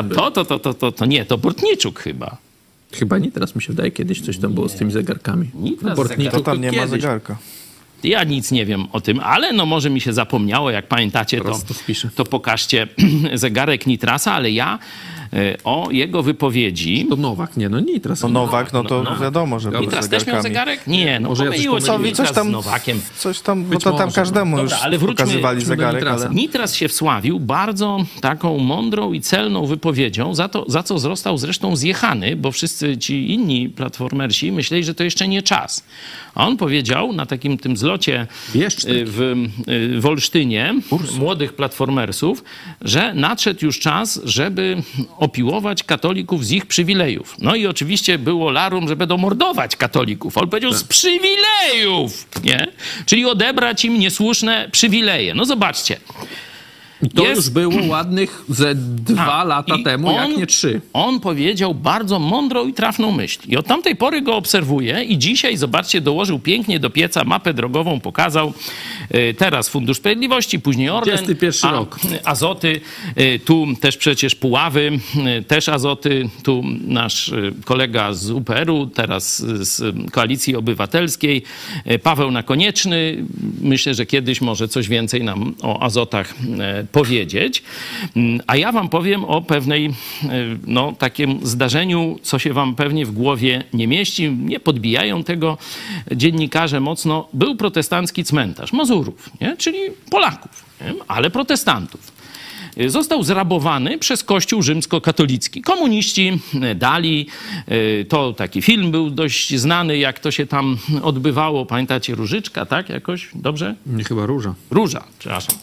Speaker 3: To nie, to Bortniczuk chyba.
Speaker 7: Chyba nie, teraz mi się wydaje, kiedyś coś tam było z tymi zegarkami.
Speaker 6: To tam nie ma zegarka.
Speaker 3: Ja nic nie wiem o tym, ale może mi się zapomniało, jak pamiętacie, to pokażcie zegarek Nitrasa, ale ja o jego wypowiedzi...
Speaker 7: To Nowak, Nitras.
Speaker 6: To Nowak, to wiadomo, że był
Speaker 3: Nitras też miał zegarek? Nie,
Speaker 7: może
Speaker 3: pomyliło się Nitras z Nowakiem.
Speaker 6: Coś tam, bo to tam każdemu już pokazywali zegarek.
Speaker 3: Nitras się wsławił bardzo taką mądrą i celną wypowiedzią, za co został zresztą zjechany, bo wszyscy ci inni platformersi myśleli, że to jeszcze nie czas. A on powiedział na takim tym zlocie w Olsztynie młodych platformersów, że nadszedł już czas, żeby opiłować katolików z ich przywilejów. No i oczywiście było larum, że będą mordować katolików. On powiedział z przywilejów, nie? Czyli odebrać im niesłuszne przywileje. No zobaczcie.
Speaker 7: I to już było ładnych ze 2 lata temu, jak nie 3.
Speaker 3: On powiedział bardzo mądrą i trafną myśl. I od tamtej pory go obserwuję i dzisiaj, zobaczcie, dołożył pięknie do pieca, mapę drogową pokazał. Teraz Fundusz Sprawiedliwości, później Orlen.
Speaker 7: 21 rok.
Speaker 3: Azoty, tu też przecież Puławy, też Azoty, tu nasz kolega z UPR-u, teraz z Koalicji Obywatelskiej, Paweł Nakonieczny. Myślę, że kiedyś może coś więcej nam o Azotach powiedzieć. A ja wam powiem o pewnej, no, takim zdarzeniu, co się wam pewnie w głowie nie mieści. Nie podbijają tego dziennikarze mocno. Był protestancki cmentarz Mazurów, nie? Czyli Polaków, nie? Ale protestantów. Został zrabowany przez Kościół rzymskokatolicki. Komuniści dali, to taki film był dość znany, jak to się tam odbywało. Pamiętacie, Różyczka, tak? Jakoś? Dobrze?
Speaker 7: Nie, chyba Róża.
Speaker 3: Róża, przepraszam.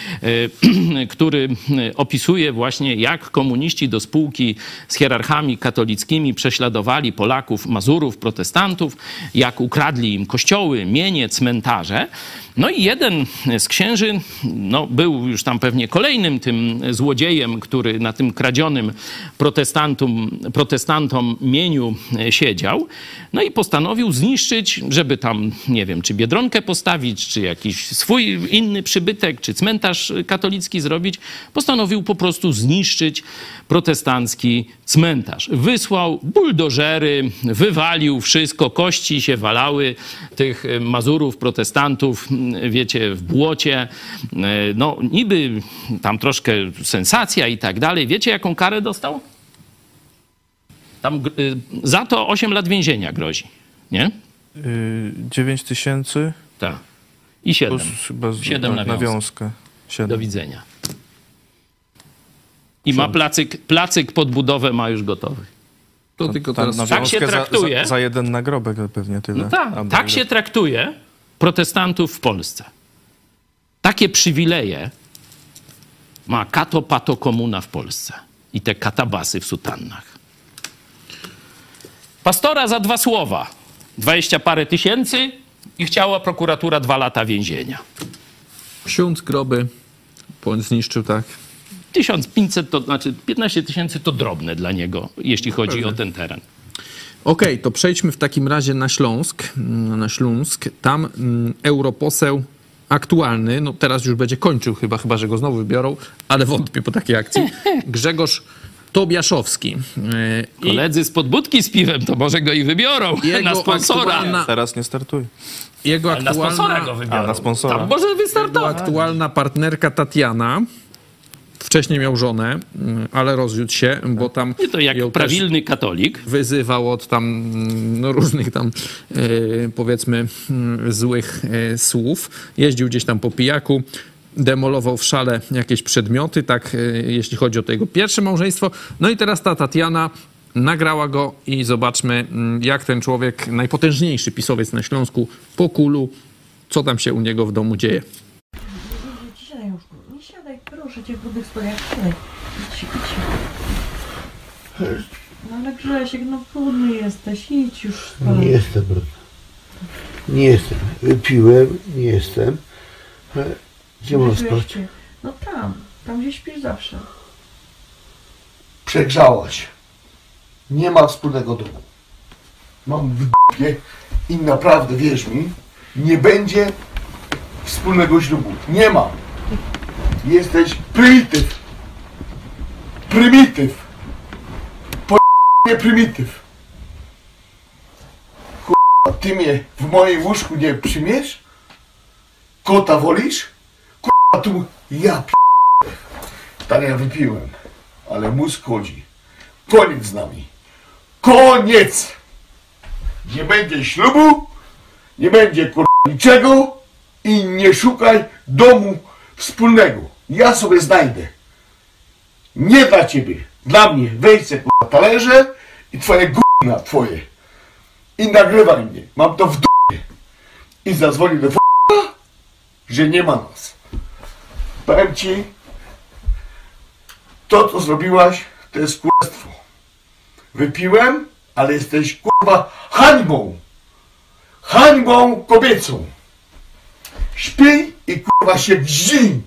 Speaker 3: Który opisuje właśnie, jak komuniści do spółki z hierarchami katolickimi prześladowali Polaków, Mazurów, protestantów, jak ukradli im kościoły, mienie, cmentarze. No i jeden z księży, no, był już tam pewnie kolejnym tym złodziejem, który na tym kradzionym protestantom mieniu siedział. No i postanowił zniszczyć, żeby tam, nie wiem, czy Biedronkę postawić, czy jakiś swój inny przybytek, czy cmentarz katolicki zrobić. Postanowił po prostu zniszczyć protestancki cmentarz. Wysłał buldożery, wywalił wszystko, kości się walały tych Mazurów, protestantów, wiecie, w błocie. No niby tam troszkę sensacja i tak dalej. Wiecie, jaką karę dostał? Tam za to 8 lat więzienia grozi, nie?
Speaker 6: 9 000.
Speaker 3: Tak. I 7.
Speaker 6: Chyba
Speaker 3: 7 na
Speaker 6: nawiązkę. 7.
Speaker 3: Do widzenia. I ma placyk pod budowę ma już gotowy.
Speaker 7: To tylko teraz...
Speaker 3: Tak się traktuje.
Speaker 6: Za jeden nagrobek pewnie tyle.
Speaker 3: No tak się traktuje protestantów w Polsce. Takie przywileje ma kato-pato komuna w Polsce. I te katabasy w sutannach. Pastora za 2 słowa. 20 parę tysięcy i chciała prokuratura 2 lata więzienia.
Speaker 7: Ksiądz groby zniszczył, tak.
Speaker 3: 1500 to znaczy 15 000 to drobne dla niego, jeśli chodzi o ten teren.
Speaker 7: Okej, to przejdźmy w takim razie na Śląsk. Tam europoseł aktualny, no teraz już będzie kończył chyba, że go znowu wybiorą, ale wątpię po takiej akcji. Grzegorz Tobiaszowski.
Speaker 3: Koledzy z podbudki z piwem, to może go i wybiorą na sponsora.
Speaker 6: Teraz nie startuje.
Speaker 3: Na sponsora go wybiorą.
Speaker 6: Na sponsora.
Speaker 3: Tam może wystartować.
Speaker 7: Aktualna partnerka Tatiana. Wcześniej miał żonę, ale rozwiódł się, bo tam...
Speaker 3: I to jak prawilny katolik.
Speaker 7: Wyzywał od tam no, różnych tam powiedzmy złych słów. Jeździł gdzieś tam po pijaku, demolował w szale jakieś przedmioty, tak jeśli chodzi o to jego pierwsze małżeństwo. No i teraz ta Tatiana nagrała go i zobaczmy, jak ten człowiek, najpotężniejszy pisowiec na Śląsku, po kulu, co tam się u niego w domu dzieje.
Speaker 9: Nie siadaj, proszę cię, w brudnych spodniach, siadaj. Idź. No ale Grzesiek, no brudny jesteś, idź już spać.
Speaker 10: Nie jestem brudny. Nie jestem. Wypiłem, nie jestem. Gdzie mam spać?
Speaker 9: No tam gdzie śpisz zawsze.
Speaker 10: Przegrzałaś. Nie ma wspólnego domu. Mam w d***ie i naprawdę, wierz mi, nie będzie wspólnego ślubu. Nie ma. Jesteś prymityw. Prymityw. Prymityw. K***a, ty mnie w moim łóżku nie przyjmiesz? Kota wolisz? K***a, tu ja tak ja wypiłem, ale mózg chodzi. Koniec z nami. Koniec! Nie będzie ślubu, nie będzie niczego i nie szukaj domu wspólnego. Ja sobie znajdę. Nie dla ciebie, dla mnie. Wejdź se talerze i twoje gówna twoje. I nagrywaj mnie. Mam to w d***ie. I zadzwonię do że nie ma nas. Powiem ci, to co zrobiłaś, To jest kurwa. Wypiłem, ale jesteś kurwa hańbą. Hańbą kobiecą. Śpij i kurwa się wrzyj.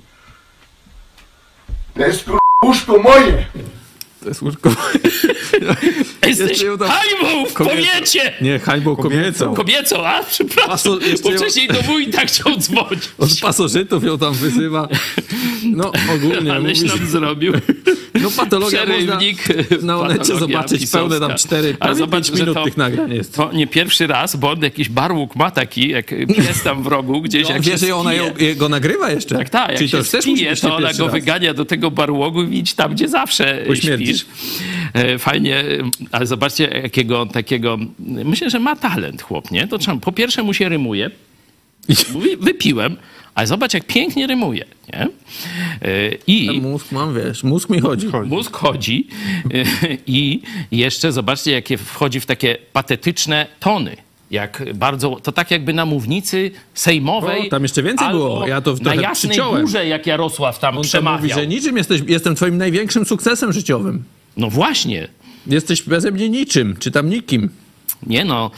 Speaker 10: To jest kurwa łóżko moje.
Speaker 7: To jest łóżko.
Speaker 3: Jesteś hańbą w powiecie!
Speaker 7: Nie, hańbą kobiecą.
Speaker 3: Kobiecą, a przepraszam, bo wcześniej to mój tak chciał dzwonić.
Speaker 7: Od pasożytów ją tam wyzywa. No ogólnie
Speaker 3: Aleś nam zrobił.
Speaker 7: No patologia
Speaker 3: Przerywnik,
Speaker 7: można na Onecie
Speaker 3: patologia
Speaker 7: zobaczyć
Speaker 3: pisowska.
Speaker 7: pełne tam 4,
Speaker 3: Ale zobacz,
Speaker 7: 5
Speaker 3: że
Speaker 7: minut tych nagrań jest.
Speaker 3: To nie pierwszy raz, bo on jakiś barłuk ma taki, jak pies tam w rogu gdzieś.
Speaker 7: No,
Speaker 3: jak
Speaker 7: wie,
Speaker 3: się
Speaker 7: że ona
Speaker 3: spije.
Speaker 7: go nagrywa jeszcze?
Speaker 3: Tak, jak
Speaker 7: Czyli
Speaker 3: się
Speaker 7: to też musi
Speaker 3: spije,
Speaker 7: być
Speaker 3: to
Speaker 7: nie
Speaker 3: ona
Speaker 7: pierwszy
Speaker 3: go
Speaker 7: raz.
Speaker 3: wygania do tego barłogu i idź tam, gdzie zawsze śpisz. Fajnie, ale zobaczcie, jakiego takiego... Myślę, że ma talent chłop, nie? To trzeba, po pierwsze mu się rymuje. Mówi, wypiłem, ale zobacz, jak pięknie rymuje, nie? I
Speaker 7: mózg mam, wiesz, mózg mi chodzi.
Speaker 3: Mózg chodzi i jeszcze zobaczcie, jakie wchodzi w takie patetyczne tony. Jak bardzo, to tak jakby na mównicy sejmowej.
Speaker 7: O, tam jeszcze więcej było. Ja to
Speaker 3: na
Speaker 7: trochę
Speaker 3: Jasnej
Speaker 7: przyciąłem.
Speaker 3: Górze, jak Jarosław tam
Speaker 7: On
Speaker 3: przemawiał.
Speaker 7: mówi, że niczym jestem twoim największym sukcesem życiowym.
Speaker 3: No właśnie.
Speaker 7: Jesteś beze mnie niczym, czy tam nikim.
Speaker 3: Nie no,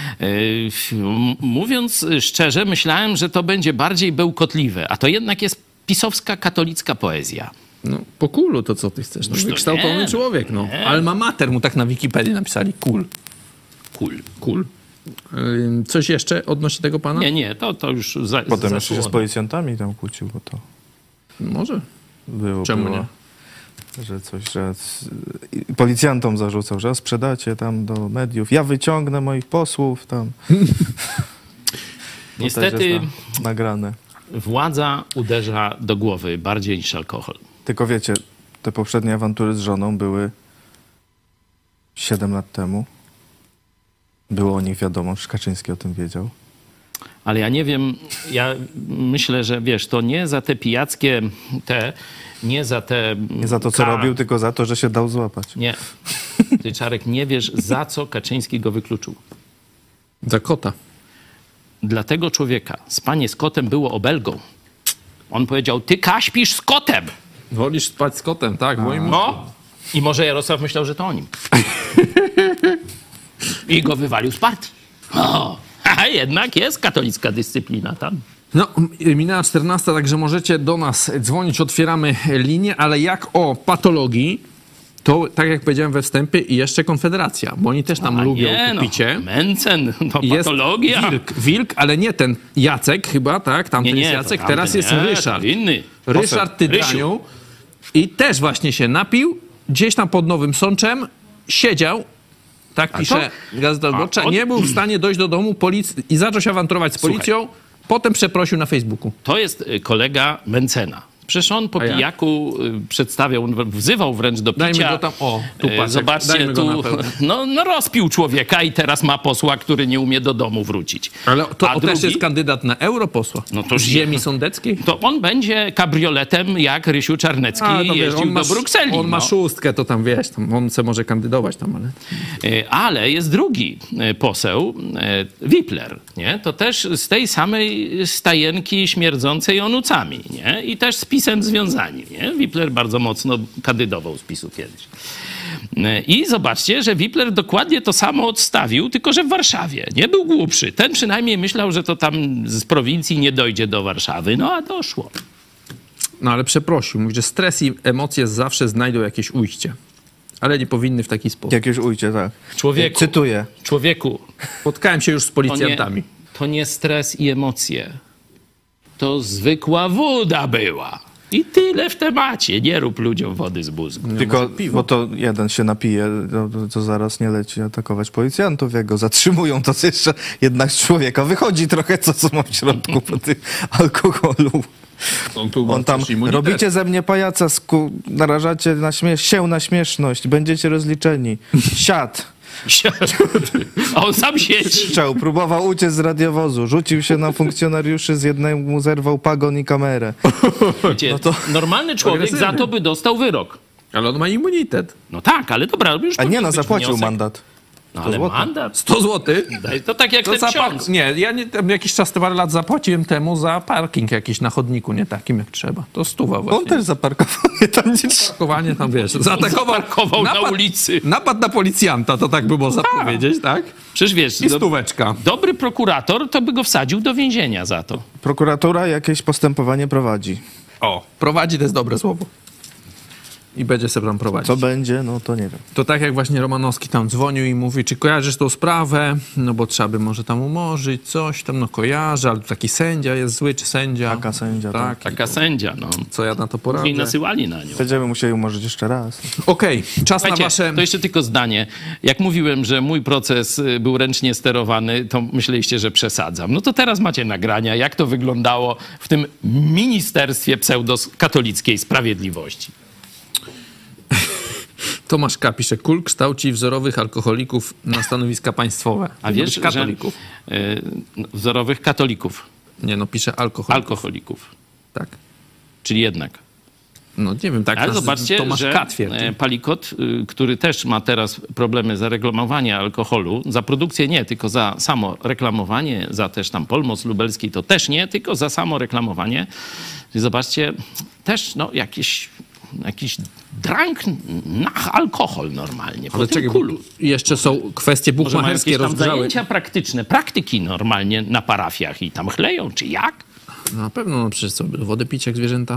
Speaker 3: mówiąc szczerze, myślałem, że to będzie bardziej bełkotliwe, a to jednak jest pisowska katolicka poezja.
Speaker 7: No, po kulu to co ty chcesz. No,
Speaker 3: to
Speaker 7: wykształcony
Speaker 3: nie,
Speaker 7: człowiek, no.
Speaker 3: nie.
Speaker 7: Alma mater mu tak na Wikipedii napisali. Cool. Coś jeszcze odnośnie tego pana?
Speaker 3: Nie, to już
Speaker 6: Potem jeszcze się z policjantami tam kłócił, bo to...
Speaker 7: Może.
Speaker 6: Było.
Speaker 7: Czemu nie?
Speaker 6: Że coś, że policjantom zarzucał, że sprzedacie tam do mediów. Ja wyciągnę moich posłów tam.
Speaker 3: Niestety
Speaker 6: nagrane.
Speaker 3: Władza uderza do głowy bardziej niż alkohol.
Speaker 6: Tylko wiecie, te poprzednie awantury z żoną były 7 lat temu. Było o nich wiadomo, że Kaczyński o tym wiedział.
Speaker 3: Ale ja nie wiem, ja myślę, że wiesz, to nie za te pijackie nie za te...
Speaker 6: Nie za to, co robił, tylko za to, że się dał złapać.
Speaker 3: Nie. Ty, Czarek, nie wiesz, za co Kaczyński go wykluczył.
Speaker 7: Za kota.
Speaker 3: Dla tego człowieka spanie z kotem było obelgą. On powiedział, ty kaśpisz z kotem.
Speaker 7: Wolisz spać z kotem, tak? W moim
Speaker 3: No. I może Jarosław myślał, że to o nim. I go wywalił z partii. O, a jednak jest katolicka dyscyplina tam.
Speaker 7: No, minęła 14, także możecie do nas dzwonić, otwieramy linię, ale jak o patologii, to tak jak powiedziałem we wstępie i jeszcze Konfederacja, bo oni też tam lubią picie.
Speaker 3: Mencen, to
Speaker 7: jest
Speaker 3: patologia.
Speaker 7: Wilk, ale nie ten Jacek chyba, tak? Tamten jest Jacek, teraz jest Ryszard.
Speaker 3: Inny.
Speaker 7: Ryszard Tydraniu. I też właśnie się napił, gdzieś tam pod Nowym Sączem siedział, tak pisze Gazeta Wyborcza, nie był w stanie dojść do domu i zaczął się awanturować z policją, potem przeprosił na Facebooku.
Speaker 3: To jest kolega Mencena. Przecież on po pijaku przedstawiał, wzywał wręcz do picia.
Speaker 7: Dajmy go tam, tu patrz,
Speaker 3: zobaczcie, tu no rozpił człowieka i teraz ma posła, który nie umie do domu wrócić.
Speaker 7: Ale to też jest kandydat na europosła.
Speaker 3: No to
Speaker 7: z ziemi sądeckiej.
Speaker 3: To on będzie kabrioletem jak Rysiu Czarnecki jeździł do Brukseli.
Speaker 7: On ma szóstkę, to tam wiesz, on se może kandydować tam, ale...
Speaker 3: Ale jest drugi poseł, Wipler, nie? To też z tej samej stajenki śmierdzącej onucami, nie? I też z PiS-em związani, nie? Wipler bardzo mocno kandydował z PiS-u kiedyś. I zobaczcie, że Wipler dokładnie to samo odstawił, tylko że w Warszawie. Nie był głupszy. Ten przynajmniej myślał, że to tam z prowincji nie dojdzie do Warszawy. No a doszło.
Speaker 7: No ale przeprosił. Mówi, że stres i emocje zawsze znajdą jakieś ujście. Ale nie powinny w taki sposób.
Speaker 6: Jakieś ujście, tak.
Speaker 3: Człowieku.
Speaker 6: Cytuję.
Speaker 3: Człowieku.
Speaker 7: Spotkałem się już z policjantami.
Speaker 3: To nie stres i emocje. To zwykła woda była. I tyle w temacie. Nie rób ludziom wody z mózgu.
Speaker 6: Tylko, bo to jeden się napije, to zaraz nie leci atakować policjantów. Jak go zatrzymują, to jeszcze jednak z człowieka wychodzi trochę, co ma w środku po tym alkoholu. On tam, robicie ze mnie pajaca, narażacie na śmieszność, będziecie rozliczeni. Siad.
Speaker 3: A on sam siedzi.
Speaker 6: Próbował uciec z radiowozu, rzucił się na funkcjonariuszy, z jednemu zerwał pagon i kamerę.
Speaker 3: No to normalny człowiek za to by dostał wyrok.
Speaker 7: Ale on ma immunitet.
Speaker 3: No tak, ale dobra, już
Speaker 6: a nie, no zapłacił mandat.
Speaker 3: No ale mandat?
Speaker 7: 100 zł?
Speaker 3: To tak jak ten ksiądz.
Speaker 7: Nie, ja nie, jakiś czas, parę lat zapłaciłem temu za parking jakiś na chodniku, nie takim jak trzeba. To 100 właśnie.
Speaker 6: On też zaparkowanie tam nie trzeba.
Speaker 7: Parkowanie tam, wiesz, zaatakował
Speaker 3: na ulicy.
Speaker 7: Napad na policjanta, to tak by można powiedzieć, tak?
Speaker 3: Przecież wiesz,
Speaker 7: I stóweczka.
Speaker 3: Dobry prokurator to by go wsadził do więzienia za to.
Speaker 6: Prokuratura jakieś postępowanie prowadzi.
Speaker 7: O, prowadzi to jest dobre słowo. I będzie sobie tam prowadzić.
Speaker 6: Co będzie, no to nie wiem.
Speaker 7: To tak jak właśnie Romanowski tam dzwonił i mówi, czy kojarzysz tą sprawę? No bo trzeba by może tam umorzyć, coś tam, no kojarzę, ale taki sędzia jest zły, czy sędzia?
Speaker 6: Taka sędzia,
Speaker 7: tak.
Speaker 3: Taka sędzia, no.
Speaker 7: Co ja na to poradzę?
Speaker 3: I nasyłali na nią.
Speaker 6: Będziemy musieli umorzyć jeszcze raz.
Speaker 7: Okej, czas na wasze...
Speaker 3: To jeszcze tylko zdanie. Jak mówiłem, że mój proces był ręcznie sterowany, to myśleliście, że przesadzam. No to teraz macie nagrania, jak to wyglądało w tym ministerstwie pseudo-katolickiej sprawiedliwości.
Speaker 7: Tomasz K. pisze, KUL kształci wzorowych alkoholików na stanowiska państwowe.
Speaker 3: A wiesz,
Speaker 7: katolików?
Speaker 3: Że, wzorowych katolików.
Speaker 7: Nie, no pisze alkoholików.
Speaker 3: Alkoholików.
Speaker 7: Tak.
Speaker 3: Czyli jednak.
Speaker 7: No nie wiem, tak.
Speaker 3: Ale zobaczcie,
Speaker 7: Tomasz
Speaker 3: że
Speaker 7: K. twierdzi.
Speaker 3: Palikot, który też ma teraz problemy za reklamowanie alkoholu, za produkcję nie, tylko za samo reklamowanie, za też tam Polmos Lubelski to też nie, tylko za samo reklamowanie. I zobaczcie, też no jakiś drank na alkohol normalnie.
Speaker 7: Ale czekaj, jeszcze są kwestie bukmacherskie rozgrzały.
Speaker 3: Zajęcia praktyczne, praktyki normalnie na parafiach i tam chleją, czy jak?
Speaker 7: Na pewno, no przecież co, wodę pić jak zwierzęta.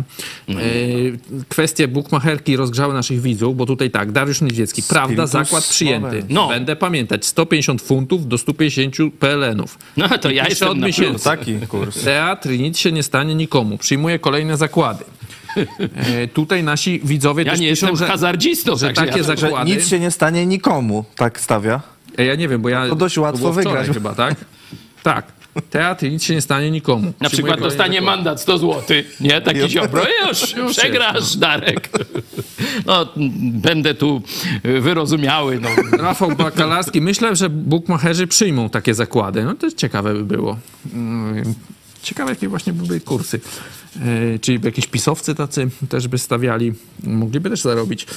Speaker 7: Kwestie bukmacherki rozgrzały naszych widzów, bo tutaj tak, Dariusz Niedźwiecki, prawda, zakład przyjęty.
Speaker 3: No.
Speaker 7: Będę pamiętać, 150 funtów do 150 PLN-ów.
Speaker 3: No to ja jestem
Speaker 7: od
Speaker 3: na
Speaker 7: miesięcy.
Speaker 6: Taki kurs.
Speaker 7: Teatr i nic się nie stanie nikomu. Przyjmuję kolejne zakłady. Tutaj nasi widzowie też
Speaker 3: nie
Speaker 7: piszą,
Speaker 3: jestem hazardzistą,
Speaker 7: że
Speaker 3: także
Speaker 7: takie
Speaker 6: Że
Speaker 7: zakłady...
Speaker 6: nic się nie stanie nikomu, tak stawia.
Speaker 7: Ja nie wiem, bo ja...
Speaker 6: To dość łatwo
Speaker 7: było wczoraj
Speaker 6: wygrać.
Speaker 7: chyba, tak? Tak. Teatr i nic się nie stanie nikomu.
Speaker 3: Na przykład dostanie mandat 100 zł, nie? Taki Ziobro. Już przegrasz, Darek. No, będę tu wyrozumiały. No.
Speaker 7: Rafał Bakalarski. Myślę, że bukmacherzy przyjmą takie zakłady. No to ciekawe by było. Ciekawe, jakie właśnie by były kursy. Czyli jakieś pisowcy tacy też by stawiali. Mogliby też zarobić.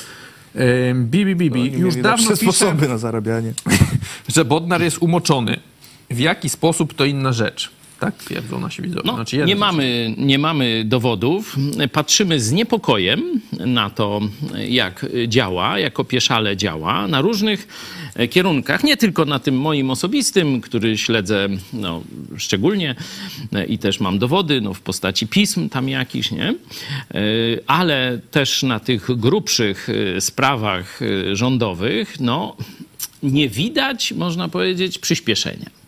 Speaker 7: Bibi. Już dawno pisze,
Speaker 6: sposoby na zarabianie.
Speaker 7: że Bodnar jest umoczony. W jaki sposób to inna rzecz. Tak twierdzą nasi widzowie.
Speaker 3: No,
Speaker 7: znaczy
Speaker 3: nie mamy dowodów. Patrzymy z niepokojem na to, jak działa, jak opieszale działa na różnych kierunkach. Nie tylko na tym moim osobistym, który śledzę no, szczególnie i też mam dowody no, w postaci pism tam jakichś, nie? Ale też na tych grubszych sprawach rządowych no, nie widać, można powiedzieć, przyspieszenia.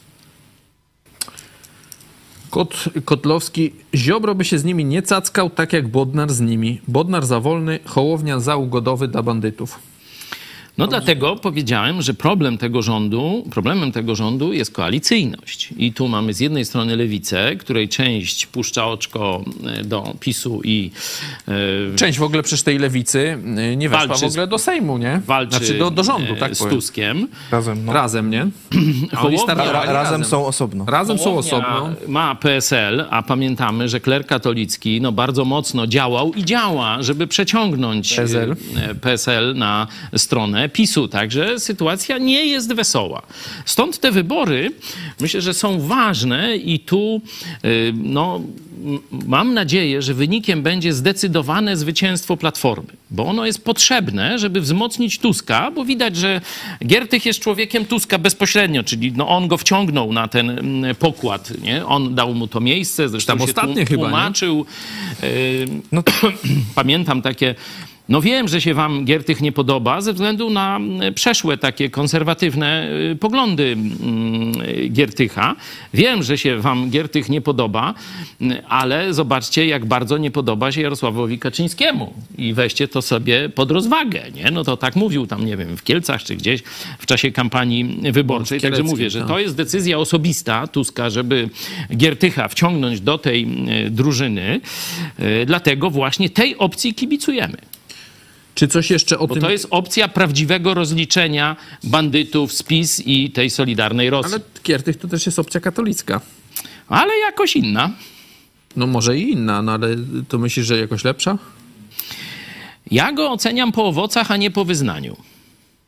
Speaker 7: Kotlowski, Ziobro by się z nimi nie cackał, tak jak Bodnar z nimi. Bodnar za wolny, Hołownia za ugodowy dla bandytów.
Speaker 3: No dlatego powiedziałem, że problemem tego rządu jest koalicyjność. I tu mamy z jednej strony lewicę, której część puszcza oczko do PiS-u i...
Speaker 7: Część w ogóle przecież tej lewicy nie weszła w ogóle do Sejmu, nie?
Speaker 3: Walczy
Speaker 7: znaczy do rządu, tak
Speaker 3: z
Speaker 7: powiem.
Speaker 3: Tuskiem.
Speaker 6: Razem, no.
Speaker 7: Razem, nie? A oni
Speaker 6: Razem są osobno.
Speaker 7: Razem są osobno.
Speaker 3: Ma PSL, a pamiętamy, że kler katolicki no, bardzo mocno działał i działa, żeby przeciągnąć PSL na stronę PiS-u. Także sytuacja nie jest wesoła. Stąd te wybory, myślę, że są ważne i tu no, mam nadzieję, że wynikiem będzie zdecydowane zwycięstwo Platformy, bo ono jest potrzebne, żeby wzmocnić Tuska, bo widać, że Giertych jest człowiekiem Tuska bezpośrednio, czyli no, on go wciągnął na ten pokład, nie? On dał mu to miejsce, zresztą
Speaker 7: tam
Speaker 3: się
Speaker 7: ostatnie
Speaker 3: tłumaczył. No pamiętam takie... No wiem, że się wam Giertych nie podoba ze względu na przeszłe takie konserwatywne poglądy Giertycha. Wiem, że się wam Giertych nie podoba, ale zobaczcie, jak bardzo nie podoba się Jarosławowi Kaczyńskiemu. I weźcie to sobie pod rozwagę, nie? No to tak mówił tam, nie wiem, w Kielcach czy gdzieś w czasie kampanii wyborczej. Także mówię, że to jest decyzja osobista Tuska, żeby Giertycha wciągnąć do tej drużyny. Dlatego właśnie tej opcji kibicujemy.
Speaker 7: Czy coś jeszcze o
Speaker 3: Bo
Speaker 7: tym...
Speaker 3: to jest opcja prawdziwego rozliczenia bandytów z PiS i tej Solidarnej Rosji.
Speaker 7: Ale Giertych to też jest opcja katolicka.
Speaker 3: Ale jakoś inna.
Speaker 7: No może i inna, no ale to myślisz, że jakoś lepsza?
Speaker 3: Ja go oceniam po owocach, a nie po wyznaniu.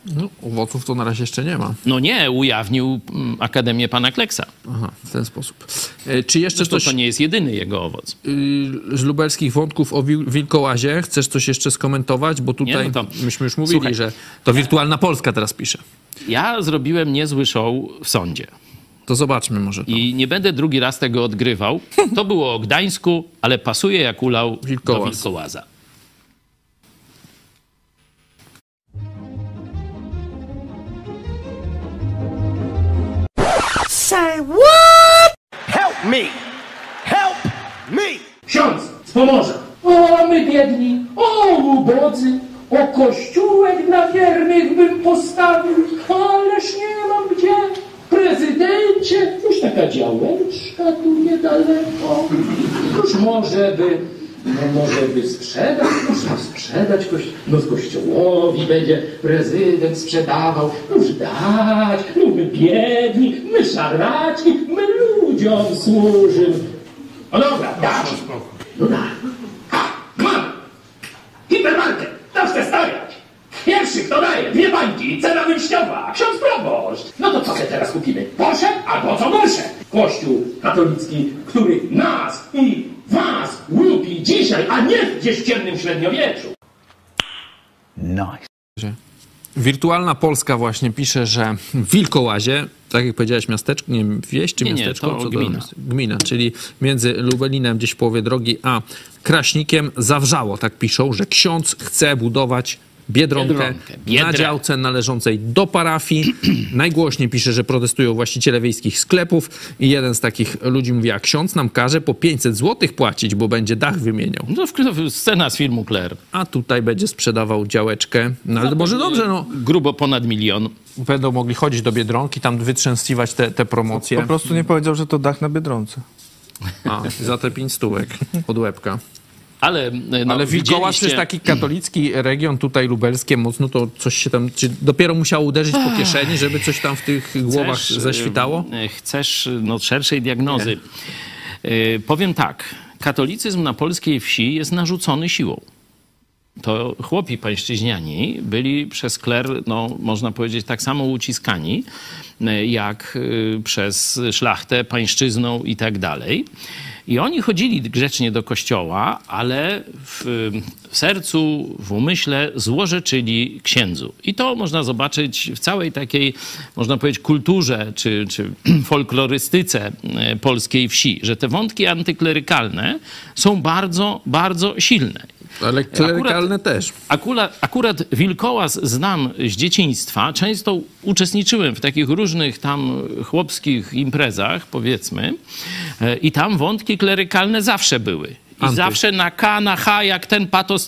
Speaker 7: No, owoców to na razie jeszcze nie ma.
Speaker 3: No nie, ujawnił Akademię Pana Kleksa.
Speaker 7: Aha, w ten sposób. Czy jeszcze
Speaker 3: Zresztą
Speaker 7: coś...
Speaker 3: to nie jest jedyny jego owoc.
Speaker 7: Z lubelskich wątków o wilkołazie chcesz coś jeszcze skomentować? Bo tutaj
Speaker 3: Nie, no to...
Speaker 7: myśmy już mówili,
Speaker 3: Słuchaj,
Speaker 7: że to Wirtualna Polska teraz pisze.
Speaker 3: Ja zrobiłem niezły show w sądzie.
Speaker 7: To zobaczmy może to.
Speaker 3: I nie będę drugi raz tego odgrywał. To było o Gdańsku, ale pasuje jak ulał do wilkołaza.
Speaker 11: Say what? Help me! Help me!
Speaker 12: Ksiądz z Pomorza. O, my biedni, o, ubodzy, o kościółek dla wiernych bym postawił, ależ nie mam gdzie. Prezydencie, już taka działeczka tu niedaleko. Już może by sprzedać z kościołowi będzie prezydent sprzedawał. Już dać, no my biedni, my szaraczki, my ludziom służymy. No dobra, dać. No daj. Mam! Hipermarket, tam chcę stawiać. Pierwszy, kto daje, 2 bańki, cena wyjściowa, ksiądz proboszcz. No to co sobie teraz kupimy? Porsche albo co gorsze? Kościół katolicki, który nas i was lubi dzisiaj, a nie gdzieś w ciemnym średniowieczu.
Speaker 7: Nice. Wirtualna Polska właśnie pisze, że w Wilkołazie, tak jak powiedziałeś, miasteczko, nie wiem, wieś czy miasteczko?
Speaker 3: Nie, to gmina.
Speaker 7: Gmina, czyli między Lubelinem gdzieś w połowie drogi, a Kraśnikiem zawrzało, tak piszą, że ksiądz chce budować Biedronkę na działce należącej do parafii. Najgłośniej pisze, że protestują właściciele wiejskich sklepów i jeden z takich ludzi mówi, a ksiądz nam każe po 500 zł płacić, bo będzie dach wymieniał.
Speaker 3: No scena z filmu Claire.
Speaker 7: A tutaj będzie sprzedawał działeczkę. No ale może dobrze, no.
Speaker 3: Grubo ponad 1 milion.
Speaker 7: Będą mogli chodzić do Biedronki, tam wytrzęskiwać te promocje.
Speaker 6: Po prostu nie powiedział, że to dach na Biedronce.
Speaker 7: A, za te 5 stówek od łebka.
Speaker 3: Ale
Speaker 7: Wilkołaz przecież taki katolicki region tutaj lubelskie mocno, to coś się tam dopiero musiało uderzyć po kieszeni, żeby coś tam w tych głowach zaświtało?
Speaker 3: Chcesz szerszej diagnozy. Powiem tak, katolicyzm na polskiej wsi jest narzucony siłą. To chłopi pańszczyźniani byli przez kler, można powiedzieć, tak samo uciskani, jak przez szlachtę pańszczyzną i tak dalej. I oni chodzili grzecznie do kościoła, ale w sercu, w umyśle złorzeczyli księdzu. I to można zobaczyć w całej takiej, można powiedzieć, kulturze czy folklorystyce polskiej wsi, że te wątki antyklerykalne są bardzo, bardzo silne.
Speaker 7: Ale klerykalne też.
Speaker 3: Akurat Wilkołaz znam z dzieciństwa. Często uczestniczyłem w takich różnych tam chłopskich imprezach, powiedzmy. I tam wątki klerykalne zawsze były. I zawsze na K, na H, jak ten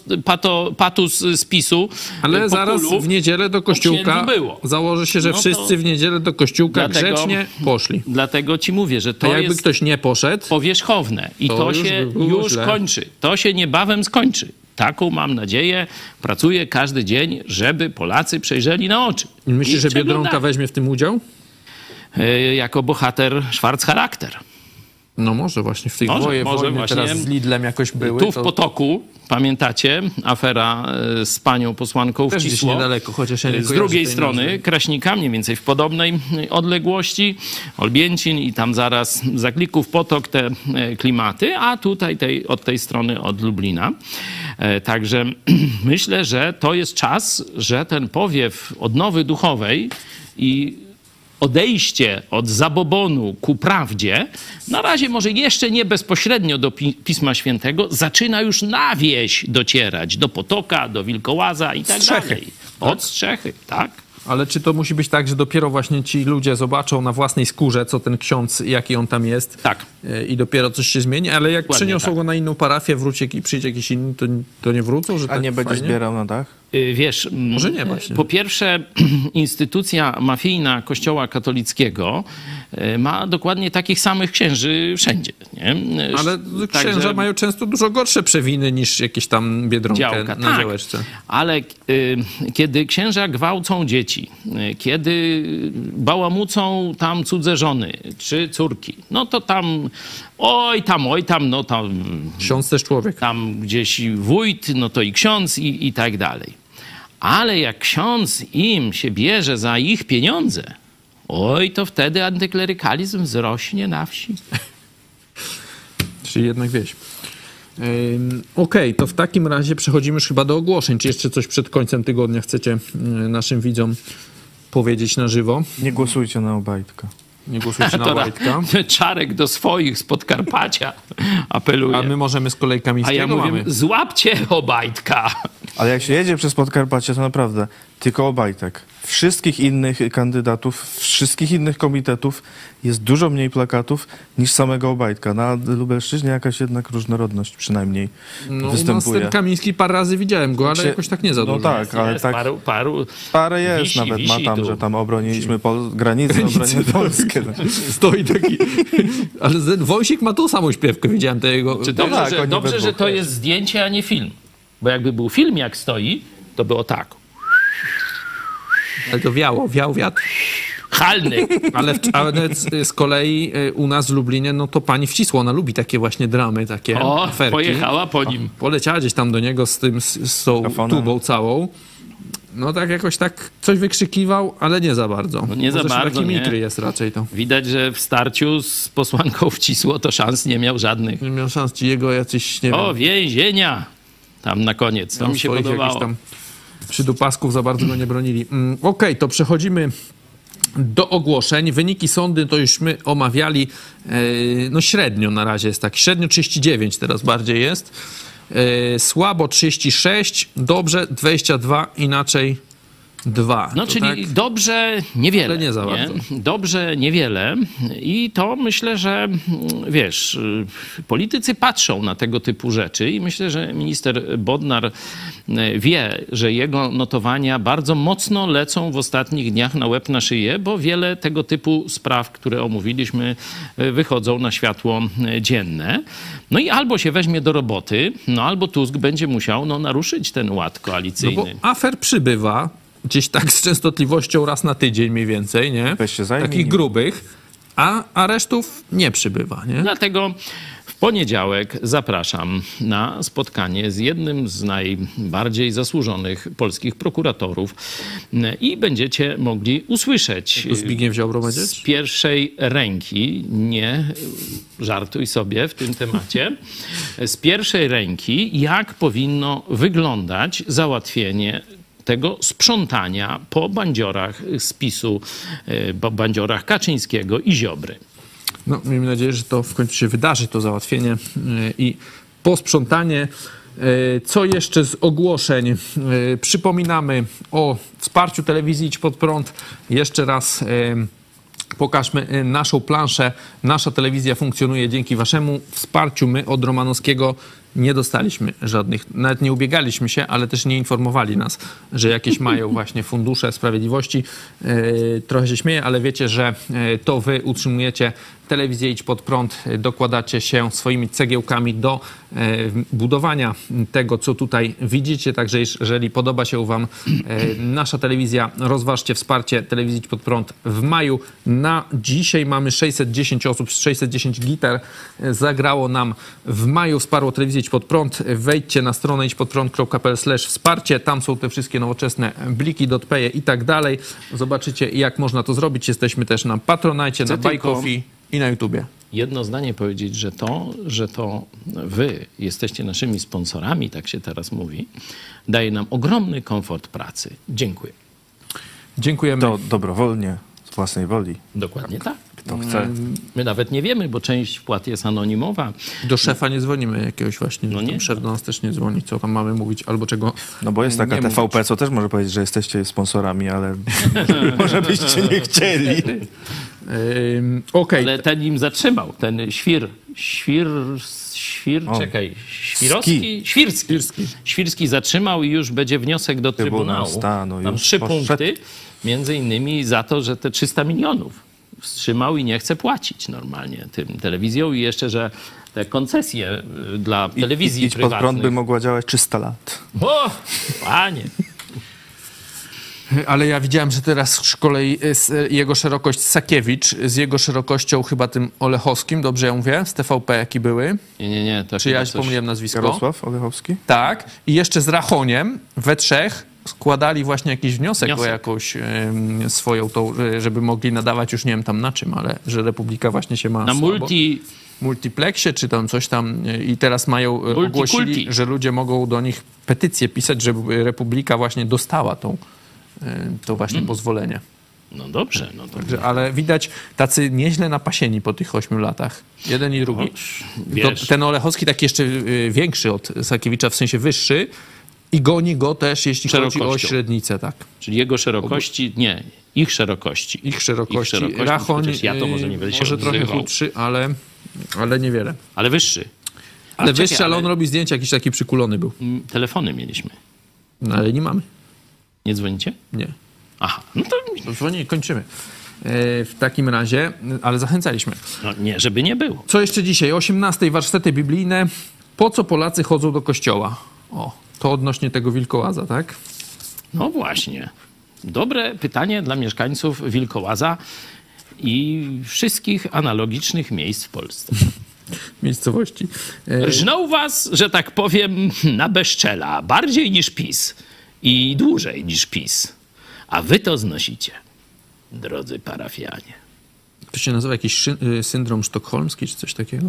Speaker 3: patus z PiS-u.
Speaker 7: Ale zaraz w niedzielę do kościółka założy się, że wszyscy w niedzielę do kościółka grzecznie poszli.
Speaker 3: Dlatego ci mówię, że to
Speaker 7: jakby
Speaker 3: jest
Speaker 7: ktoś nie poszedł,
Speaker 3: powierzchowne. I to się już kończy. To się niebawem skończy. Taką mam nadzieję. Pracuję każdy dzień, żeby Polacy przejrzeli na oczy.
Speaker 7: Myślisz, że Biedronka weźmie w tym udział?
Speaker 3: Jako bohater Schwarzcharakter.
Speaker 7: No może właśnie w tej wojnie teraz z Lidlem jakoś były.
Speaker 3: Tu w Potoku, pamiętacie, afera z panią posłanką
Speaker 7: też
Speaker 3: wcisło.
Speaker 7: Niedaleko, chociaż ja nie
Speaker 3: z drugiej strony Kraśnika, mniej więcej w podobnej odległości, Olbięcin i tam zaraz Zaklików, Potok, te klimaty, a tutaj od tej strony od Lublina. Także myślę, że to jest czas, że ten powiew odnowy duchowej i odejście od zabobonu ku prawdzie, na razie może jeszcze nie bezpośrednio do Pisma Świętego, zaczyna już na wieś docierać, do Potoka, do Wilkołaza i tak dalej. Od Strzechy, tak.
Speaker 7: Ale czy to musi być tak, że dopiero właśnie ci ludzie zobaczą na własnej skórze, co ten ksiądz, jaki on tam jest,
Speaker 3: tak.
Speaker 7: I dopiero coś się zmieni, ale jak przeniosą go na inną parafię, przyjdzie jakiś inny, to nie wrócą? Że
Speaker 6: A nie będzie zbierał na dach?
Speaker 3: Wiesz,
Speaker 7: może nie właśnie.
Speaker 3: Po pierwsze, instytucja mafijna Kościoła katolickiego ma dokładnie takich samych księży wszędzie. Nie?
Speaker 7: Ale księża mają często dużo gorsze przewiny niż jakieś tam Biedronkę na działeczce.
Speaker 3: Ale kiedy księża gwałcą dzieci, kiedy bałamucą tam cudze żony czy córki, no to tam oj tam, no tam...
Speaker 7: Ksiądz też człowiek.
Speaker 3: Tam gdzieś wójt, no to i ksiądz i tak dalej. Ale jak ksiądz im się bierze za ich pieniądze, oj, to wtedy antyklerykalizm wzrośnie na wsi.
Speaker 7: Czyli jednak wieś. Okej, to w takim razie przechodzimy już chyba do ogłoszeń. Czy jeszcze coś przed końcem tygodnia chcecie naszym widzom powiedzieć na żywo?
Speaker 6: Nie głosujcie na Obajtka.
Speaker 7: Nie głosujcie na Obajtka.
Speaker 3: Czarek do swoich z Podkarpacia apeluje.
Speaker 7: A my możemy z kolei Kamińskiego
Speaker 3: A ja mówię,
Speaker 7: mamy.
Speaker 3: złapcie Obajtka.
Speaker 6: Ale jak się jedzie przez Podkarpacie, to naprawdę tylko Obajtek. Wszystkich innych kandydatów, wszystkich innych komitetów jest dużo mniej plakatów niż samego Obajtka. Na Lubelszczyźnie jakaś jednak różnorodność przynajmniej występuje.
Speaker 7: Ten Kamiński parę razy widziałem go, ale jakoś tak nie za dużo.
Speaker 6: No tak, ale
Speaker 3: jest,
Speaker 6: tak
Speaker 3: parę
Speaker 6: jest,
Speaker 3: wisi,
Speaker 6: nawet
Speaker 3: wisi
Speaker 6: ma tam,
Speaker 3: tu.
Speaker 6: że tam obroniliśmy granicę, obroniliśmy Polskę.
Speaker 7: Stoi taki... Ale ten Wąsik ma tą samą śpiewkę, widziałem te jego...
Speaker 3: Czy dobrze,
Speaker 6: tak,
Speaker 3: że, dobrze że to jest zdjęcie, a nie film. Bo jakby był film, jak stoi, to było tak.
Speaker 7: Ale to wiał wiatr.
Speaker 3: Halny.
Speaker 7: Ale z kolei u nas w Lublinie, no to pani Wcisło, ona lubi takie właśnie dramy, takie aferki.
Speaker 3: Pojechała po nim.
Speaker 7: Poleciała gdzieś tam do niego z tą tubą całą. No tak jakoś tak coś wykrzykiwał, ale nie za bardzo.
Speaker 3: No nie za bardzo,
Speaker 7: taki
Speaker 3: nie.
Speaker 7: mikry jest raczej to.
Speaker 3: Widać, że w starciu z posłanką Wcisło to szans nie miał żadnych.
Speaker 7: Nie miał szans, ci jego jacyś, nie wiem...
Speaker 3: więzienia! Tam na koniec, to mi się podobało.
Speaker 7: Tam przydupasków za bardzo go nie bronili. Okej, to przechodzimy do ogłoszeń. Wyniki sądy to już my omawiali, no średnio na razie jest tak, średnio 39 teraz bardziej jest. Słabo 36, dobrze 22, inaczej 2.
Speaker 3: No
Speaker 7: to
Speaker 3: czyli
Speaker 7: tak?
Speaker 3: dobrze niewiele.
Speaker 7: Ale nie za bardzo.
Speaker 3: Dobrze niewiele i to myślę, że wiesz, politycy patrzą na tego typu rzeczy i myślę, że minister Bodnar wie, że jego notowania bardzo mocno lecą w ostatnich dniach na łeb na szyję, bo wiele tego typu spraw, które omówiliśmy, wychodzą na światło dzienne. No i albo się weźmie do roboty, no albo Tusk będzie musiał naruszyć ten ład koalicyjny.
Speaker 7: No bo afer przybywa gdzieś tak z częstotliwością raz na tydzień mniej więcej, nie? Takich grubych, a aresztów nie przybywa, nie?
Speaker 3: Dlatego w poniedziałek zapraszam na spotkanie z jednym z najbardziej zasłużonych polskich prokuratorów i będziecie mogli usłyszeć
Speaker 7: Zbigniew Ziobro będzie?
Speaker 3: z pierwszej ręki, nie żartuj sobie w tym temacie, z pierwszej ręki, jak powinno wyglądać załatwienie tego sprzątania po bandziorach z PiS-u, po bandziorach Kaczyńskiego i Ziobry.
Speaker 7: No, miejmy nadzieję, że to w końcu się wydarzy, to załatwienie i posprzątanie. Co jeszcze z ogłoszeń? Przypominamy o wsparciu telewizji Idź Pod Prąd. Jeszcze raz pokażmy naszą planszę. Nasza telewizja funkcjonuje dzięki waszemu wsparciu. My od Romanowskiego nie dostaliśmy żadnych, nawet nie ubiegaliśmy się, ale też nie informowali nas, że jakieś mają właśnie fundusze sprawiedliwości. Trochę się śmieję, ale wiecie, że to wy utrzymujecie telewizję Idź Pod Prąd, dokładacie się swoimi cegiełkami do budowania tego, co tutaj widzicie. Także jeżeli podoba się wam nasza telewizja, rozważcie wsparcie telewizji Idź Pod Prąd w maju. Na dzisiaj mamy 610 osób, 610 gitar zagrało nam w maju, wsparło telewizję Idź Pod Prąd. Wejdźcie na stronę idźpodprąd.pl/wsparcie. Tam są te wszystkie nowoczesne bliki, dotpeje i tak dalej. Zobaczycie, jak można to zrobić. Jesteśmy też na Patronite, na Buy Coffee i na YouTubie.
Speaker 3: Jedno zdanie powiedzieć, że to wy jesteście naszymi sponsorami, tak się teraz mówi, daje nam ogromny komfort pracy. Dziękuję.
Speaker 7: Dziękujemy.
Speaker 6: To dobrowolnie, z własnej woli.
Speaker 3: Dokładnie tak.
Speaker 6: Kto chce.
Speaker 3: My nawet nie wiemy, bo część wpłat jest anonimowa.
Speaker 7: Do szefa nie dzwonimy jakiegoś właśnie.
Speaker 3: No nie.
Speaker 7: Szef do nas też nie dzwoni. Co tam mamy mówić albo czego.
Speaker 6: No bo jest taka TVP, mówić. Co też może powiedzieć, że jesteście sponsorami, ale może byście nie chcieli.
Speaker 3: Okay. Ale ten im zatrzymał, ten Świrski zatrzymał i już będzie wniosek do Trybunału.
Speaker 6: Stanu,
Speaker 3: tam 3 punkty, między innymi za to, że te 300 milionów wstrzymał i nie chce płacić normalnie tym telewizjom i jeszcze, że te koncesje dla telewizji
Speaker 6: Idź
Speaker 3: prywatnych...
Speaker 6: Pod Prąd by mogła działać 300 lat.
Speaker 3: O, panie!
Speaker 7: Ale ja widziałem, że teraz z kolei jego szerokość Sakiewicz z jego szerokością chyba tym Olechowskim, dobrze ja mówię? Z TVP jaki były?
Speaker 3: Nie. To
Speaker 7: czy ja pomyliłem nazwisko?
Speaker 6: Jarosław Olechowski?
Speaker 7: Tak. I jeszcze z Rachoniem we trzech składali właśnie jakiś wniosek o jakąś swoją, tą, żeby mogli nadawać już nie wiem tam na czym, ale że Republika właśnie się ma
Speaker 3: na
Speaker 7: multiplexie, czy tam coś tam i teraz ogłosili, że ludzie mogą do nich petycję pisać, żeby Republika właśnie dostała to właśnie pozwolenie.
Speaker 3: No dobrze.
Speaker 7: Także, ale widać tacy nieźle napasieni po tych 8 latach. Jeden i drugi. Ten Olechowski taki jeszcze większy od Sakiewicza, w sensie wyższy i goni go też, jeśli chodzi o średnicę. Tak.
Speaker 3: Czyli jego szerokości, nie, ich szerokości.
Speaker 7: Rachoń
Speaker 3: ja to może nie będę się
Speaker 7: może trochę chudszy, ale niewiele.
Speaker 3: Ale wyższy.
Speaker 7: Ale on robi zdjęcia, jakiś taki przykulony był.
Speaker 3: Telefony mieliśmy.
Speaker 7: No ale nie mamy.
Speaker 3: Nie dzwonicie?
Speaker 7: Nie.
Speaker 3: Aha, no to...
Speaker 7: Dzwoni, kończymy. W takim razie, ale zachęcaliśmy.
Speaker 3: No nie, żeby nie było.
Speaker 7: Co jeszcze dzisiaj? 18 warsztaty biblijne. Po co Polacy chodzą do kościoła? O, to odnośnie tego Wilkołaza, tak?
Speaker 3: No właśnie. Dobre pytanie dla mieszkańców Wilkołaza i wszystkich analogicznych miejsc w Polsce.
Speaker 7: Miejscowości.
Speaker 3: Rżnął was, że tak powiem, na bezczela. Bardziej niż PiS i dłużej niż PiS. A wy to znosicie, drodzy parafianie.
Speaker 7: To się nazywa jakiś syndrom sztokholmski, czy coś takiego?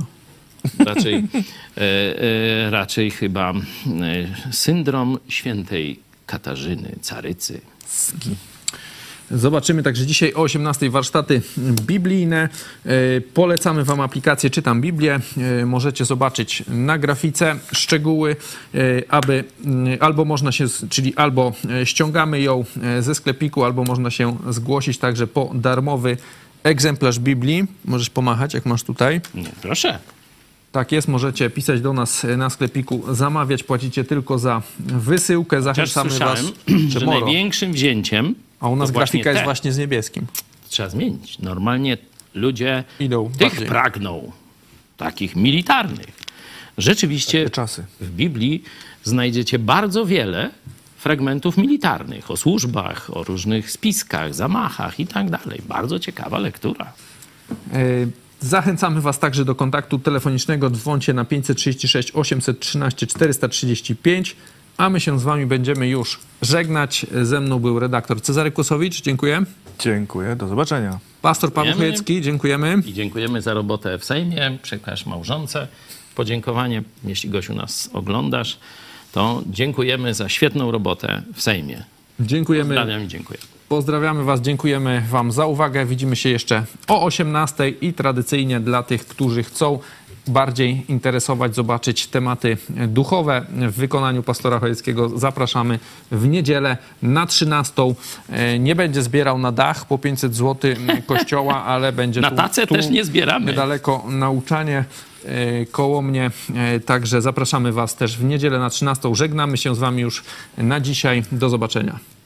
Speaker 3: Raczej chyba syndrom świętej Katarzyny, carycy.
Speaker 7: Zobaczymy także dzisiaj o 18 warsztaty biblijne. Polecamy wam aplikację Czytam Biblię. Możecie zobaczyć na grafice szczegóły, albo ściągamy ją ze sklepiku, albo można się zgłosić także po darmowy egzemplarz Biblii. Możesz pomachać, jak masz tutaj.
Speaker 3: Nie, proszę.
Speaker 7: Tak jest, możecie pisać do nas na sklepiku, zamawiać, płacicie tylko za wysyłkę. Zachęcamy was,
Speaker 3: że największym wzięciem...
Speaker 7: A u nas grafika jest właśnie z niebieskim.
Speaker 3: Trzeba zmienić. Normalnie ludzie pragną, takich militarnych. Rzeczywiście w Biblii znajdziecie bardzo wiele fragmentów militarnych, o służbach, o różnych spiskach, zamachach i tak dalej. Bardzo ciekawa lektura.
Speaker 7: Zachęcamy was także do kontaktu telefonicznego. Dzwońcie na 536 813 435. A my się z wami będziemy już żegnać. Ze mną był redaktor Cezary Kłosowicz. Dziękuję.
Speaker 6: Dziękuję. Do zobaczenia.
Speaker 7: Pastor Paweł Chojecki. Dziękujemy.
Speaker 3: I dziękujemy za robotę w Sejmie. Przekaż małżonce podziękowanie. Jeśli, Gosiu, nas oglądasz, to dziękujemy za świetną robotę w Sejmie.
Speaker 7: Dziękujemy.
Speaker 3: Pozdrawiam i dziękuję.
Speaker 7: Pozdrawiamy was. Dziękujemy wam za uwagę. Widzimy się jeszcze o 18 i tradycyjnie dla tych, którzy chcą bardziej interesować, zobaczyć tematy duchowe w wykonaniu pastora Chojeckiego. Zapraszamy w niedzielę na 13. Nie będzie zbierał na dach po 500 zł kościoła, ale będzie
Speaker 3: na tacę też nie zbieramy.
Speaker 7: Niedaleko nauczanie koło mnie. Także zapraszamy was też w niedzielę na 13. Żegnamy się z wami już na dzisiaj. Do zobaczenia.